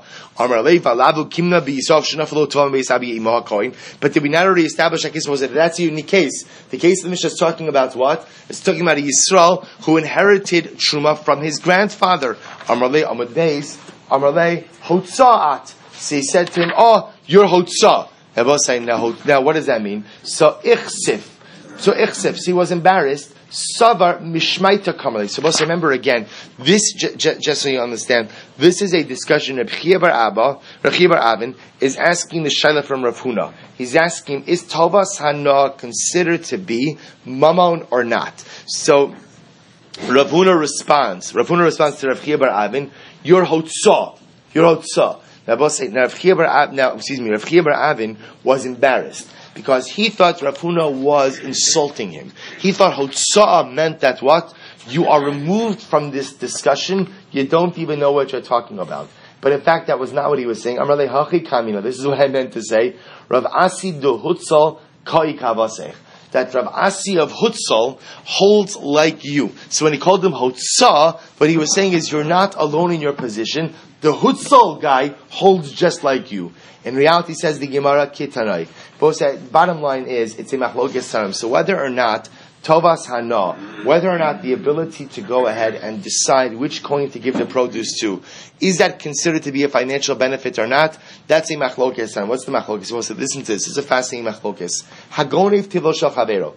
But did we not already establish that case? Was it that's a unique case? The case the Mishnah is talking about what? It's talking about a Yisrael who inherited Truma from his grandfather. Amrle Amud Beis, Amrle Hotzaat. So he said to him, "Oh, you're Hotzah." Now, now, what does that mean? So Ichsif. So Ichsef, so he was embarrassed. Savar mishmaita kamalei. So let's remember again, this, j- j- just so you understand, this is a discussion. Rabbi Chia bar Abba, Rabbi Chia bar Avin, is asking the shaila from Rav Huna. He's asking, is Tovas Hana considered to be mamon or not? So Rav Huna responds, Rav Huna responds to Rabbi Chia bar Avin, you're Hotzah. You're Hotzah. Now, both say, now, Rav Chia bar Avin, now, excuse me, Rav Chia bar Avin was embarrassed, because he thought Rav Huna was insulting him. He thought Hotzah meant that what? You are removed from this discussion, you don't even know what you're talking about. But in fact, that was not what he was saying. Amrle hachi kamina. This is what I meant to say. Rav Asi do Hutzal kai kavasech. That Rav Asi of Hutzal holds like you. So when he called him Hotzah, what he was saying is you're not alone in your position. The Hutzal guy holds just like you. In reality, says the Gemara Kitanai. Both say, bottom line is, it's a machlokes sarim. So whether or not Tovas Hana, whether or not the ability to go ahead and decide which coin to give the produce to, is that considered to be a financial benefit or not? That's a machlokes sarim. What's the machlokes? Well, so listen to this. This is a fascinating machlokes. Hagonev tivol shel chavero.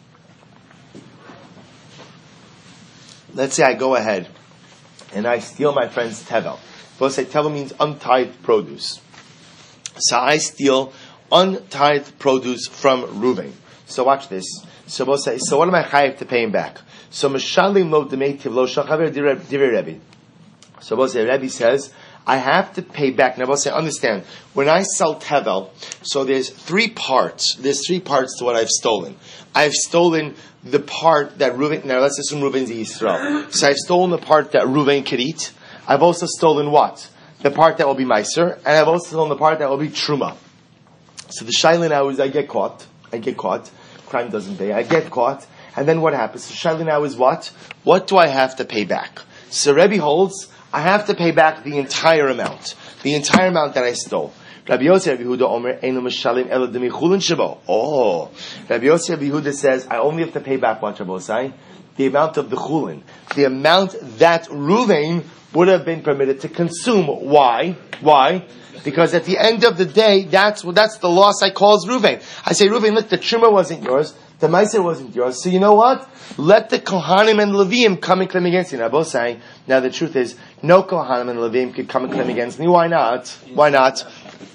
Let's say I go ahead and I steal my friend's tevel. Both say tevel means untithed produce. So I steal untithed produce from Reuven. So watch this. So both say, so what am I chayav to pay him back? So Mishalim lo demei tivlo shachaver divrei Rebbe. So both say, Rebbe says, I have to pay back. Now both say, understand, when I sell tevel, so there's three parts. There's three parts to what I've stolen. I've stolen the part that Reuven, now let's assume Reuven's Yisrael. So I've stolen the part that Reuven could eat. I've also stolen what? The part that will be Meiser, and I've also stolen the part that will be Truma. So the shaila now is I get caught. I get caught. Crime doesn't pay. I get caught. And then what happens? The shaila now is what? What do I have to pay back? So Rebbe holds, I have to pay back the entire amount. The entire amount that I stole. Rabbi Yosef Rabbi Yehuda Omer, Eino Mishalim Elo Demichulin Shabo. Oh. Rabbi Yosef Rabbi Yehuda says, I only have to pay back what Shabbosai? The amount of the chulin. The amount that Reuven would have been permitted to consume. Why? Why? Because at the end of the day, that's what that's the loss I cause Reuven. I say, Reuven, look, the truma wasn't yours, the meiser wasn't yours. So you know what? Let the Kohanim and Leviim come and claim against you. Now, both saying, now the truth is, no Kohanim and Leviim could come and claim against me. Why not? Why not?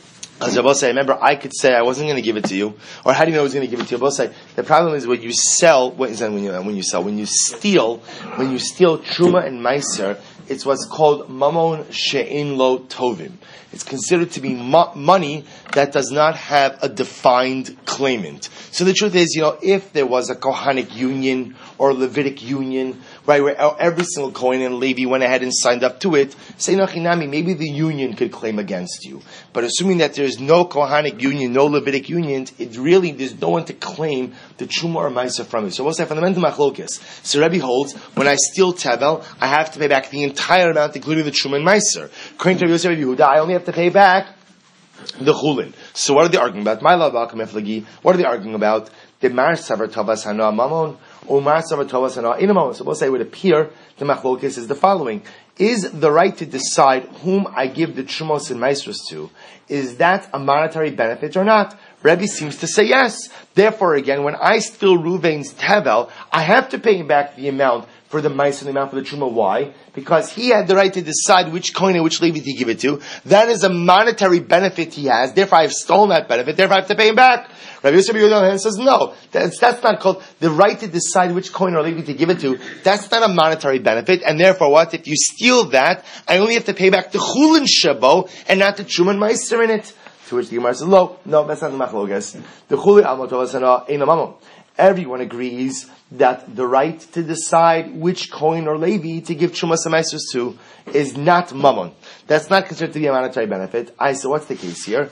As Rabbi say, remember, I could say I wasn't going to give it to you, or how do you know I was going to give it to you? Rabbi say, the problem is when you sell. What is that when you when you sell? When you steal, when you steal truma and meiser, it's what's called mamon she'in lo tovim. It's considered to be mo- money that does not have a defined claimant. So the truth is, you know, if there was a Kohanic union or a Levitic union, right, where every single Kohen and Levi went ahead and signed up to it, say nachinami, maybe the union could claim against you. But assuming that there's no Kohanic union, no Levitic union, it really, there's no one to claim the Truma or Maisa from you. So what's that fundamental machlokes? So Rebbe holds, when I steal Tevel, I have to pay back the entire amount, including the Truma and Meiser. According to Yosef Yehuda, I only have to pay back the Chulin. So what are they arguing about? My love, what are they arguing about? The Mar Savar Tavas Hana Mamon, or Mar Savar Tavas Hana Inamon. So we'll say it would appear the machlokes is the following. Is the right to decide whom I give the Trumos and Meisros to, is that a monetary benefit or not? Rebbe seems to say yes. Therefore, again, when I steal Ruvain's Tevel, I have to pay him back the amount for the mice and the amount for the truma. Why? Because he had the right to decide which coin and which Levi to give it to. That is a monetary benefit he has. Therefore, I have stolen that benefit. Therefore, I have to pay him back. Rabbi Yosef Yehuda says, no, that's, that's not called the right to decide which coin or Levi to give it to. That's not a monetary benefit. And therefore, what? If you steal that, I only have to pay back the chulin shabo and not the truma and meiser in it. To which the Gemara says, no, no, that's not the machlokas. The chulin almotovasana ein amamon. Everyone agrees that the right to decide which coin or Levi to give Trumas and Meisers to is not mammon. That's not considered to be a monetary benefit. I so what's the case here?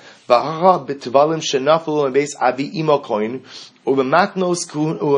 So we'll say, what's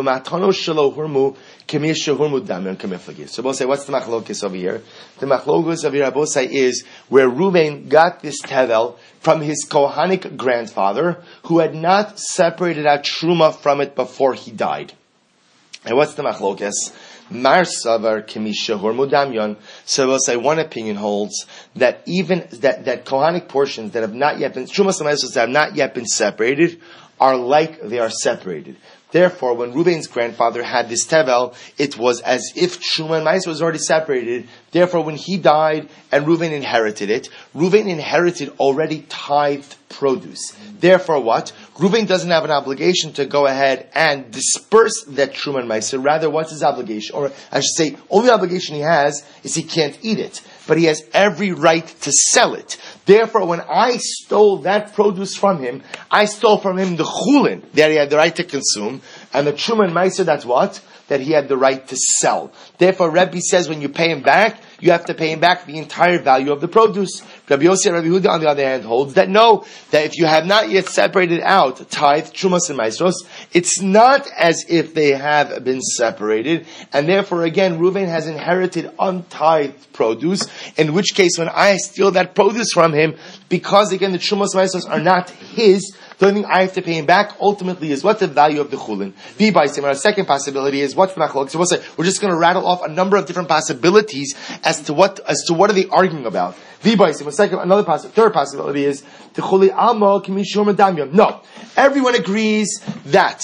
the machlokes over here? The machlokes over here, Abosai, is where Reuven got this tevel from his Kohanic grandfather, who had not separated out truma from it before he died. And what's the machlokes? Mar savar kemisha hormudamyon. So we'll say one opinion holds that even that, that Kohanic portions that have not yet been trumas and meisos that have not yet been separated are like they are separated. Therefore, when Reuven's grandfather had this tevel, it was as if Truma and Meiser was already separated. Therefore, when he died and Reuven inherited it, Reuven inherited already tithed produce. Therefore, what? Reuven doesn't have an obligation to go ahead and disperse that Truma and Meiser. Rather, what's his obligation? Or I should say, only obligation he has is he can't eat it. But he has every right to sell it. Therefore, when I stole that produce from him, I stole from him the chulin that he had the right to consume, and the truma and meiser, that's what? That he had the right to sell. Therefore, Rebbe says when you pay him back, you have to pay him back the entire value of the produce. Rabbi Yossi and Rabbi Yehuda, on the other hand, holds that no, that if you have not yet separated out tithe, trumas, and maestros, it's not as if they have been separated, and therefore, again, Reuven has inherited untithed produce, in which case, when I steal that produce from him, because, again, the trumas and maestros are not his, the only thing I have to pay him back ultimately is what's the value of the chulin. The baisim. Our second possibility is what's the machlok. So we'll say, we're just going to rattle off a number of different possibilities as to what as to what are they arguing about. The baisim. Second, another possi- third possibility is the chuli almo kimishur medamyam. No, everyone agrees that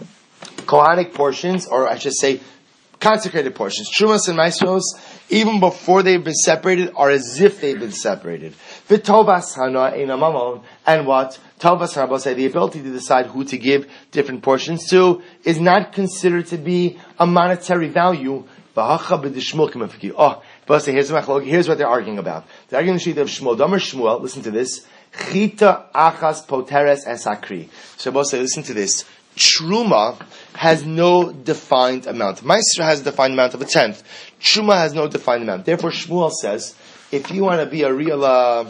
Kohanic portions, or I should say, consecrated portions, trumas and maestros, even before they've been separated, are as if they've been separated. V'tovas hana ein mamon, and what? Tovas hana, say the ability to decide who to give different portions to is not considered to be a monetary value. Oh, but say here's here's what they're arguing about. They're arguing the sheet of Shmuel. Damer Shmuel, listen to this. Chita achas poteres esakri. So both say, listen to this. Truma has no defined amount. Meiser has a defined amount of a tenth. Truma has no defined amount. Therefore, Shmuel says, if you want to be a real, uh,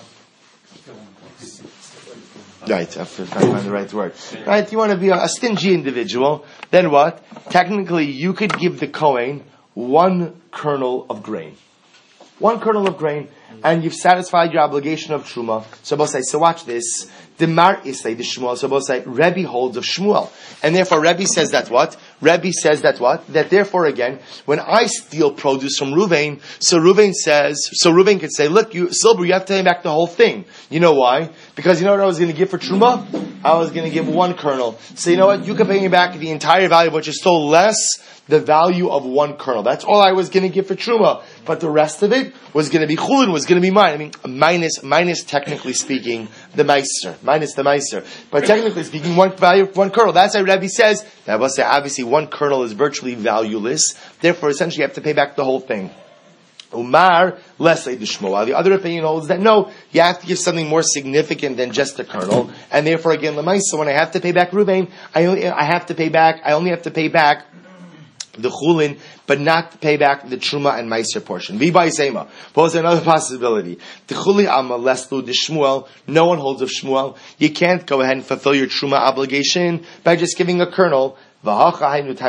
right, I have to find the right word. Right, if you want to be a, a stingy individual, then what? Technically, you could give the Kohen one kernel of grain. One kernel of grain, and you've satisfied your obligation of Truma. So both say, so watch this. The Mar Isay, the Shmuel, so both say, Rebbe holds of Shmuel. And therefore, Rebbe says that what? Rebbe says that what? That therefore again, when I steal produce from Ruvain, so Ruvain says, so Ruvain could say, look, you, Silber, you have to pay back the whole thing. You know why? Because you know what I was going to give for Truma? I was going to give one kernel. So you know what? You can pay me back the entire value, but you stole less the value of one kernel. That's all I was going to give for Truma. But the rest of it was going to be Chulin, was going to be mine. I mean, minus, minus technically speaking, the Meister. Minus the Meister. But technically speaking, one value, one kernel. That's why Rebbe says, that will say, obviously one kernel is virtually valueless. Therefore, essentially you have to pay back the whole thing. Umar, less the Shmuel. The other opinion holds that no, you have to give something more significant than just a kernel. And therefore, again, Lemaisa, when I have to pay back Ruvain, I only, I have to pay back, I only have to pay back the chulin, but not pay back the truma and meiser portion. V'bai sema. But there's another possibility. The chuli amma leslu the Shmuel. No one holds of Shmuel. You can't go ahead and fulfill your truma obligation by just giving a kernel. So what's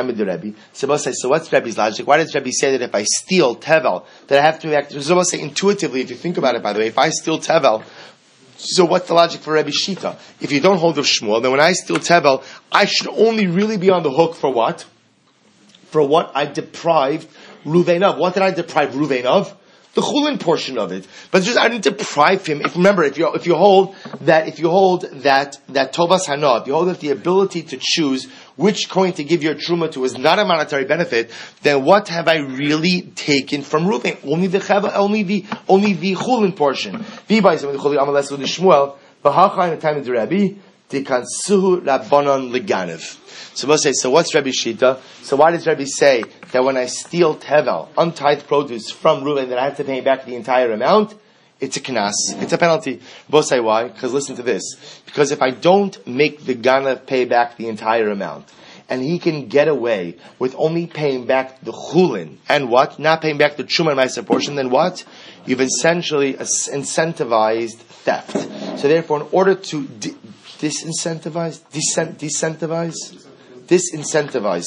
Rebbe's logic? Why does Rebbe say that if I steal tevel, that I have to react? So say intuitively, if you think about it, by the way, if I steal tevel, so what's the logic for Rebbe Shita? If you don't hold of Shmuel, then when I steal tevel, I should only really be on the hook for what? For what I deprived Ruvain of. What did I deprive Ruvain of? The chulin portion of it. But just I didn't deprive him. If remember, if you if you hold that if you hold that that tovas hana, if you hold that the ability to choose which coin to give your truma to is not a monetary benefit, then what have I really taken from Ruvain? Only the cheva, only the only the chulin portion. V'bayis the chuli amalesu the Shmuel v'hacha in the time of the Rebbe tikansuhu rabbanon leganev. So we'll say, so what's Rebbe Shita? So why does Rebbe say that when I steal tevel, untithed produce from Reuven, that I have to pay back the entire amount? It's a knas. It's a penalty. We'll say why? Because listen to this. Because if I don't make the ganav pay back the entire amount, and he can get away with only paying back the chulin, and what? Not paying back the truma and meiser portion, then what? You've essentially incentivized theft. So therefore, in order to di- disincentivize, disen- disincentivize, disincentivize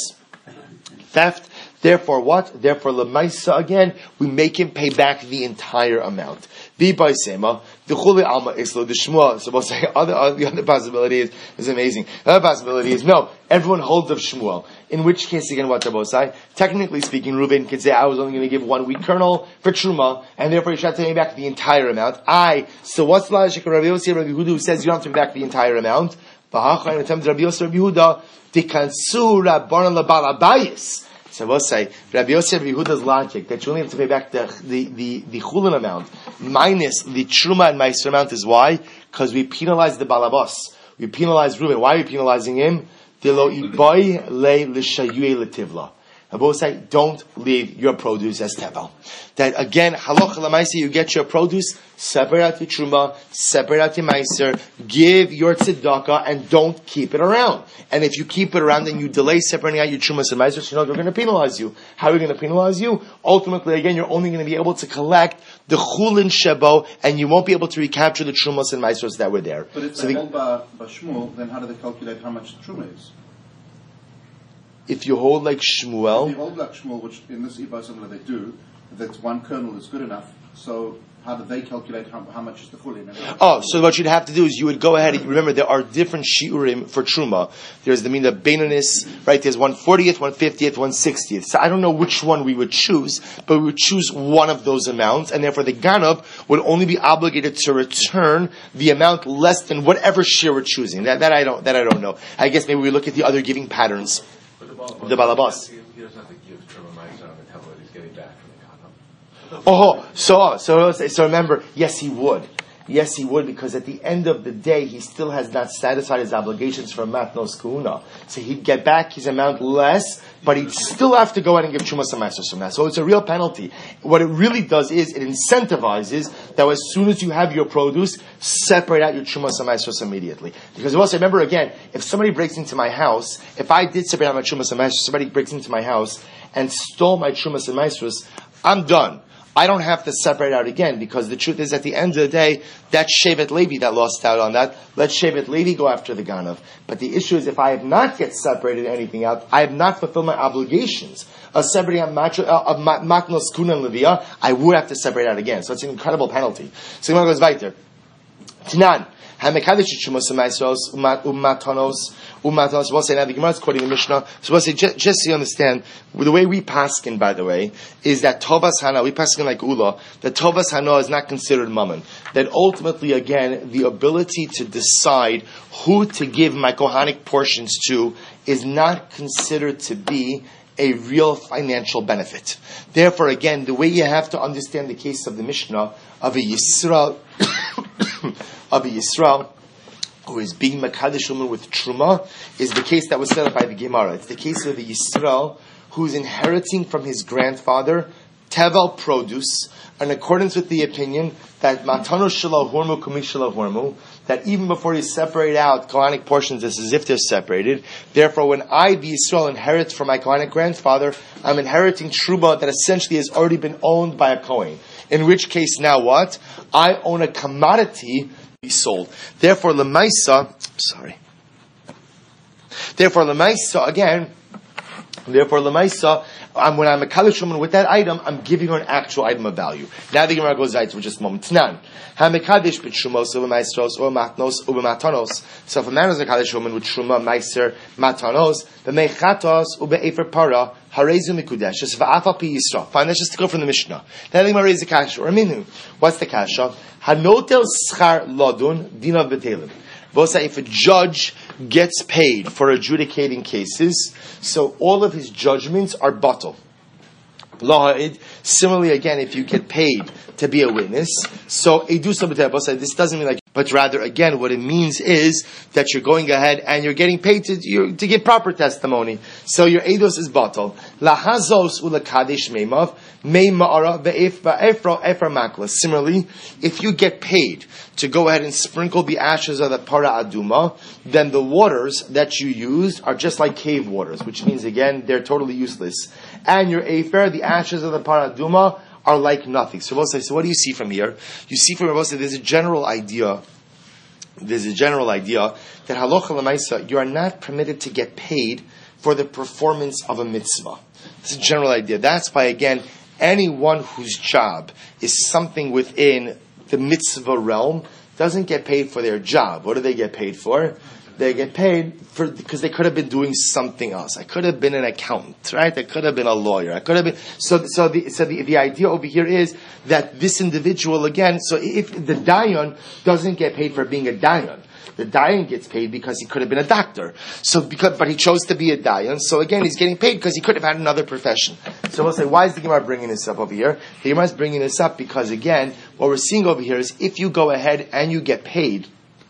theft. Therefore, what? Therefore, lemaisa again, we make him pay back the entire amount. V'bai sema the chuli alma islo the Shmuel. So we'll say other, other the other possibility is is amazing. The other possibility is no, everyone holds of Shmuel. In which case, again, what they're both saying? Technically speaking, Reuven could say, I was only going to give one wheat kernel for truma, and therefore you should have to pay back the entire amount. I. So what's the logic of Rabbi Yossi, Rabbi Yehuda, who says you don't have to pay back the entire amount? V'hacha in the time of Rabbi Yossi, Rabbi Yehuda. Tikansu Rabbanan Labalabayis. So we'll say Rabbi Yosef Rabbi Yehuda's logic that you only have to pay back the the the, the chulin amount minus the truma and meiser amount is why? Because we penalize the balabas. We penalize Reuben. Why are we penalizing him? Dilo iboy le l'shayue letivla. I both say, don't leave your produce as tevel. That again, halacha l'maisa, you get your produce, separate out your truma, separate out your meiser, give your tzedakah, and don't keep it around. And if you keep it around and you delay separating out your trumas and meiser, you know they're going to penalize you. How are we going to penalize you? Ultimately, again, you're only going to be able to collect the chulin shebo, and you won't be able to recapture the trumas and meisers that were there. But if so they the, hold by, by Shmuel, then how do they calculate how much the truma is? if you hold like If you Shmuel, hold like Shmuel, which in this Ibn Similar they do, that one kernel is good enough, so how do they calculate how, how much is the chulin? oh, so what you'd have to do is you would go ahead and remember there are different shiurim for truma. There's the mean the beinonis, right? There's one fortieth, one fiftieth, one sixtieth. So I don't know which one we would choose, but we would choose one of those amounts, and therefore the ganav would only be obligated to return the amount less than whatever share we're choosing. That, that I don't, that I don't know. I guess maybe we look at the other giving patterns. But The balabas. He doesn't have to give truma meiser on the tell what he's getting back from the ganav. Oh, so, so, so remember, yes, he would. Yes, he would, because at the end of the day, he still has not satisfied his obligations for matnos kuhuna. So he'd get back his amount less, but he'd still have to go out and give chumas and maestros from that. So it's a real penalty. What it really does is, it incentivizes that as soon as you have your produce, separate out your chumas and maestros immediately. Because also, remember again, if somebody breaks into my house, if I did separate out my chumas and maestros, somebody breaks into my house and stole my chumas and maestros, I'm done. I don't have to separate out again, because the truth is, at the end of the day, that's Shevet Levi that lost out on that. Let Shevet Levi go after the Ganav. But the issue is, if I have not yet separated anything out, I have not fulfilled my obligations of separating out matro, uh, of Matnos Kuna and Levia, I would have to separate out again. So it's an incredible penalty. So the Gemara goes weiter. Tanan. Hamekadish Trumos Maisros Umatanos Umatanos. We'll say now the Gemara is quoting the Mishnah. So we'll say just, just so you understand the way we paskin, by the way, is that Tovas Hana, we paskin like Ula, that Tovas Hana is not considered mammon. That ultimately, again, the ability to decide who to give my Kohanic portions to is not considered to be a real financial benefit. Therefore, again, the way you have to understand the case of the Mishnah of a Yisrael, of a Yisrael who is being Makadosh woman with Truma is the case that was set up by the Gemara. It's the case of a Yisrael who is inheriting from his grandfather Tevel produce, in accordance with the opinion that Matano Shalal Hormu Kumi Shalal Hormu, that even before you separate out Kohanic portions, it's as if they're separated. Therefore, when I, the Yisrael, inherit from my Kohanic grandfather, I'm inheriting Truma that essentially has already been owned by a Kohen. In which case, now what? I own a commodity to be sold. Therefore, Lemaisa, sorry. Therefore, Lemaisa, again, therefore, Lemaisa, Um, when I'm a Kaddish woman with that item, I'm giving her an actual item of value. Now the Gemara goes right for just a moment. Tnan. HaMekadish b'Trumos u'Maisros u'Matnos u'Matanos. So if a man is a Kaddish woman with Truma, Meiser, Matanos, b'Meichatos u'Be'efer Para, Harezu Mikudesh, v'Afal Pi Yisra. Fine, let's just go from the Mishnah. Then the Gemara raises a kasha. Or minu. What's the kasha? Hanotel schar lodun dinav b'telim. If a judge gets paid for adjudicating cases, so all of his judgments are batal. Similarly, again, if you get paid to be a witness, so this doesn't mean like, but rather, again, what it means is that you're going ahead and you're getting paid to you, to give proper testimony. So your eidos is batal. Lahazos ulakadesh meimav meimara ve'efra efra makla. Similarly, if you get paid to go ahead and sprinkle the ashes of the para aduma, then the waters that you used are just like cave waters, which means again they're totally useless. And your efer, the ashes of the para aduma, are like nothing. So we'll say, so what do you see from here? You see from here, there's a general idea, there's a general idea that halacha l'maisa, you are not permitted to get paid for the performance of a mitzvah. It's a general idea. That's why, again, anyone whose job is something within the mitzvah realm doesn't get paid for their job. What do they get paid for? They get paid for because they could have been doing something else. I could have been an accountant, right? I could have been a lawyer. I could have been so. So the so the, the idea over here is that this individual again. So if the dayan doesn't get paid for being a dayan, the dayan gets paid because he could have been a doctor. So because but he chose to be a dayan. So again, he's getting paid because he could have had another profession. So we'll say, why is the Gemara bringing this up over here? The Gemara is bringing this up because again, what we're seeing over here is if you go ahead and you get paid,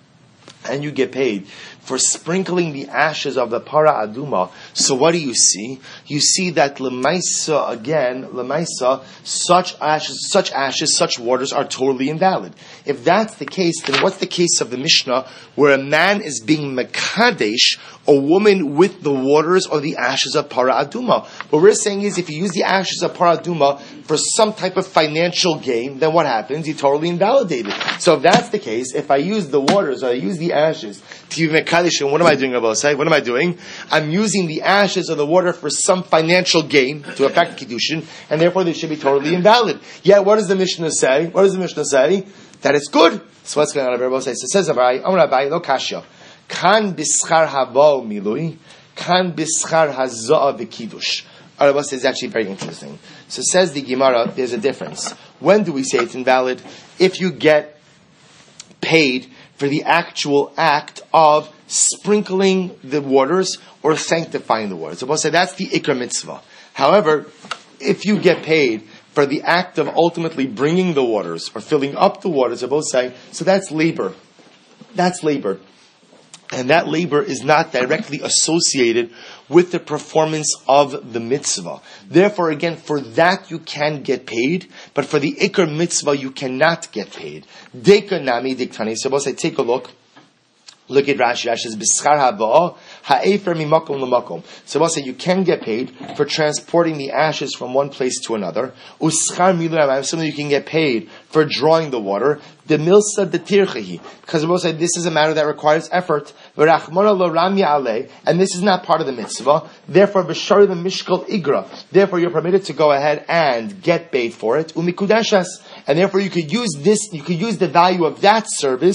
and you get paid for sprinkling the ashes of the para aduma. So what do you see? You see that lemaisa again, lemaisa, such ashes, such ashes, such waters are totally invalid. If that's the case, then what's the case of the Mishnah where a man is being mekadesh a woman with the waters or the ashes of para aduma? What we're saying is if you use the ashes of para aduma for some type of financial gain, then what happens? You totally invalidate it. So if that's the case, if I use the waters or I use the ashes to be mekadesh, and what am I doing, Rabbi Osai? What am I doing? I'm using the ashes or the water for some financial gain to affect kiddushin, and therefore they should be totally invalid. Yet, what does the Mishnah say? What does the Mishnah say? That it's good. So what's going on, Rabbi Osai? So it says, Rabbi, Amar Rabbi, lo kasha. Kan bischar habo milui, kan bischar haza'a v'kiddush. Rabbi Osai is actually very interesting. So says the Gemara, there's a difference. When do we say it's invalid? If you get paid for the actual act of sprinkling the waters or sanctifying the waters. So we'll say that's the ikar mitzvah. However, if you get paid for the act of ultimately bringing the waters or filling up the waters, I both say, so that's labor. That's labor. And that labor is not directly associated with the performance of the mitzvah. Therefore, again, for that you can get paid, but for the ikar mitzvah you cannot get paid. Deka nami diktani. So I take a look. Look at Rashi. Rashi says, "B'schar ha'ba'ah ha'efer mimakom l'makom." So we'll say you can get paid for transporting the ashes from one place to another. Uschar milur hamayim. Similarly, you can get paid for drawing the water. The milsa de tirchehi, because we'll say this is a matter that requires effort. V'rachmana lo ramya alei, and this is not part of the mitzvah. Therefore, b'shari the mishkal igra. Therefore, you're permitted to go ahead and get paid for it. Umikudashas, and therefore you could use this. You could use the value of that service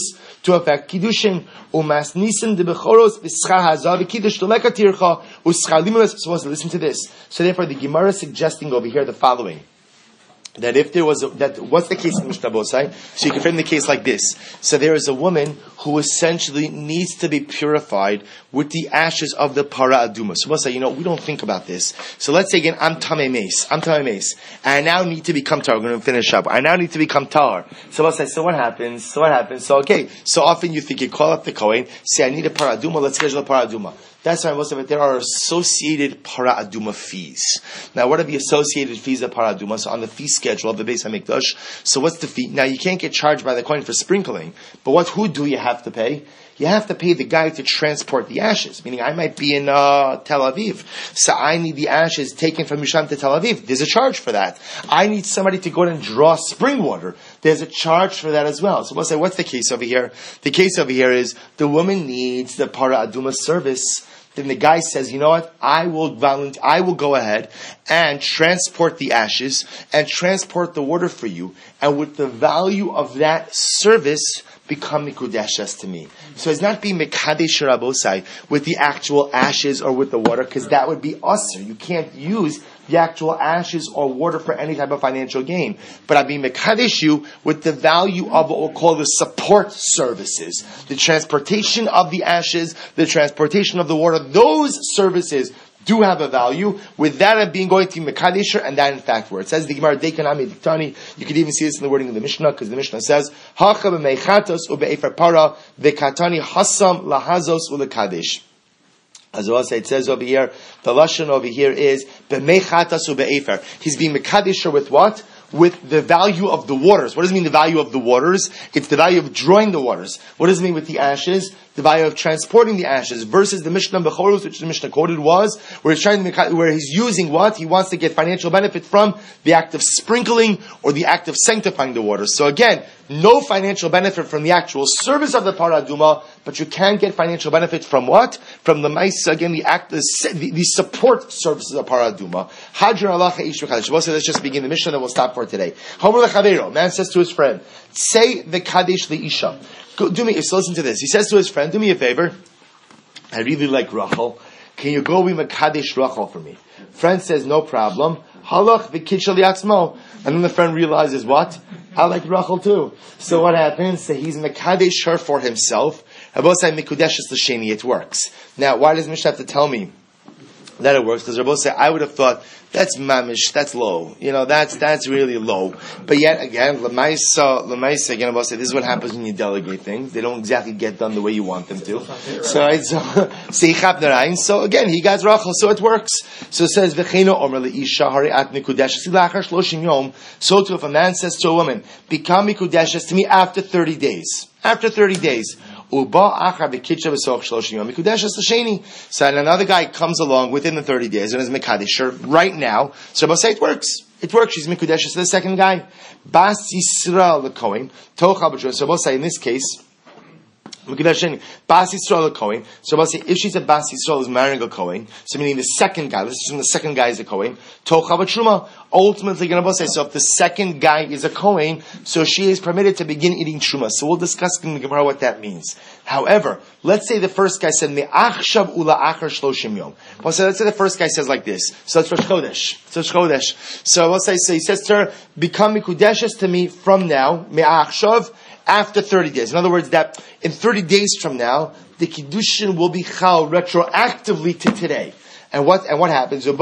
to affect kiddushin. Umas nisim de bechoros v'schar hazav v'kiddush doleka tircha u'schar limulas. So listen to this. So therefore, the Gemara is suggesting over here the following. That if there was a, that what's the case in Mishnah Bosai? So you can frame the case like this. So there is a woman who essentially needs to be purified with the ashes of the para aduma. So Bosai, you know, we don't think about this. So let's say again, I'm tamei meis. I'm tamei meis. And I now need to become tar. We're going to finish up. I now need to become tar. So Bosai, so what happens? So what happens? So okay. So often you think you call up the Kohen, say I need a para aduma. Let's schedule a para aduma. That's why most of it, there are associated para aduma fees. Now, what are the associated fees of para aduma? So on the fee schedule of the Beis HaMikdash, so what's the fee? Now, you can't get charged by the coin for sprinkling, but what, who do you have to pay? You have to pay the guy to transport the ashes. Meaning, I might be in uh, Tel Aviv, so I need the ashes taken from Yerushalayim to Tel Aviv. There's a charge for that. I need somebody to go and draw spring water. There's a charge for that as well. So we'll say, what's the case over here? The case over here is the woman needs the para aduma service. Then the guy says, you know what? I will volunteer, I will go ahead and transport the ashes and transport the water for you. And with the value of that service, become mikudeshes to me. So it's not being mekadesh rabosai with the actual ashes or with the water, because that would be usher. You can't use the actual ashes or water for any type of financial gain. But I being mekadesh you with the value of what we'll call the support services, the transportation of the ashes, the transportation of the water. Those services do have a value, with that of being going to Mekadesher, and that in fact where it says the Gemara Dekanami Diktani, you could even see this in the wording of the Mishnah, because the Mishnah says Hacha b'meichatos ube'efer para v'katani hasam lahazos ulekadesh. As well as it says over here, the lashon over here is b'meichatos ube'efer. He's being Mekadesher with what? With the value of the waters. What does it mean, the value of the waters? It's the value of drawing the waters. What does it mean with the ashes? The value of transporting the ashes versus the Mishnah Bechorus, which the Mishnah quoted was, where he's trying to, where he's using what? He wants to get financial benefit from the act of sprinkling or the act of sanctifying the waters. So again, no financial benefit from the actual service of the paraduma, but you can get financial benefit from what? From the Maisa, again, the act, the, the, the support services of paraduma. Hadran alacha ish v'kadesh. Let's just begin the Mishnah and we'll stop for today. Homer lechavero, man says to his friend, say the kadesh leisha. Go, do me, so listen to this. He says to his friend, do me a favor. I really like Rachel. Can you go be Mekadesh Rachel for me? Friend says, no problem. Halach v'kitshal yatzmo. And then the friend realizes what? I like Rachel too. So what happens? So he's Mekadesh her for himself. Rabbi say Mikudeshes l'sheni. It works. Now, why does Mishnah have to tell me that it works? Because Rabbi say, I would have thought, that's mamish, that's low. You know, that's that's really low. But yet again, Lamaisa, Lamaisa, again, I'll say this is what happens when you delegate things. They don't exactly get done the way you want them to. So it's so, so again, he got Rachel, so it works. So it says, V'cheino omer leisha hari at mikudeshes lachar shloshim yom. So too, if a man says to a woman, become mikudeshes to me after thirty days. After thirty days. So and another guy comes along within the thirty days and is Mekadesher right now. So Rabbi say it works. It works. She's Mekudesher to the second guy. Bas Yisrael the Kohen. So Rabbi say in this case, Mekudeshin Bas Yisrael the Kohen. So Rabbi say if she's a Bas Yisrael is marrying a Kohen, so meaning the second guy. Let's assume the second guy is a Kohen. Tocha b'truma. Ultimately, Rabbi say so if the second guy is a Kohen, so she is permitted to begin eating truma. So we'll discuss in the Gemara what that means. However, let's say the first guy said me'achshav ula achar shloshim yom. Well, so let's say the first guy says like this. So it's Rosh Chodesh. So it's Chodesh. So we'll say so he says to her, become mikudeshes to me from now me'achshav after thirty days. In other words, that in thirty days from now, the kiddushin will be chal retroactively to today. And what and what happens? And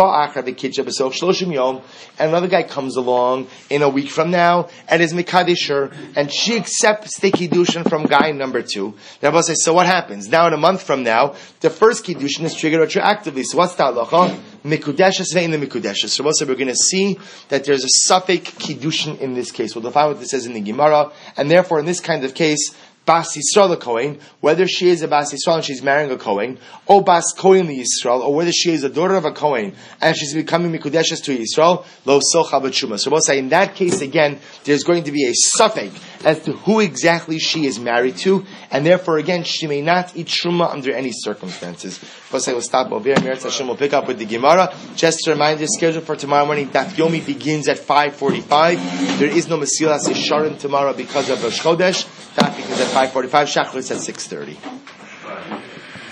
another guy comes along in a week from now and is Mekadesher, and she accepts the kiddushin from guy number two. The Rabbi says, so what happens? Now in a month from now, the first kiddushin is triggered retroactively. So what's the halacha? Mikudeshes ve'in the Mikudeshes. So we're going to see that there's a suffix kiddushin in this case. We'll define what this says in the Gemara, and therefore in this kind of case, Bas Yisrael the Kohen, whether she is a Bas Yisrael and she's marrying a Kohen, or Bas Kohen the Yisrael, or whether she is a daughter of a Kohen and she's becoming Mikudeshes to Yisrael, Lo Socha B'Tshuma. So we'll say in that case again, there's going to be a suffix, as to who exactly she is married to, and therefore, again, she may not eat truma under any circumstances. Plus, I will stop over here. Meretz Hashem will pick up with the Gemara. Just to remind you, schedule for tomorrow morning, Daf Yomi begins at five forty-five. There is no Mesilas Yesharim tomorrow because of Rosh Chodesh. Daf begins at five forty-five. Shachris at six thirty.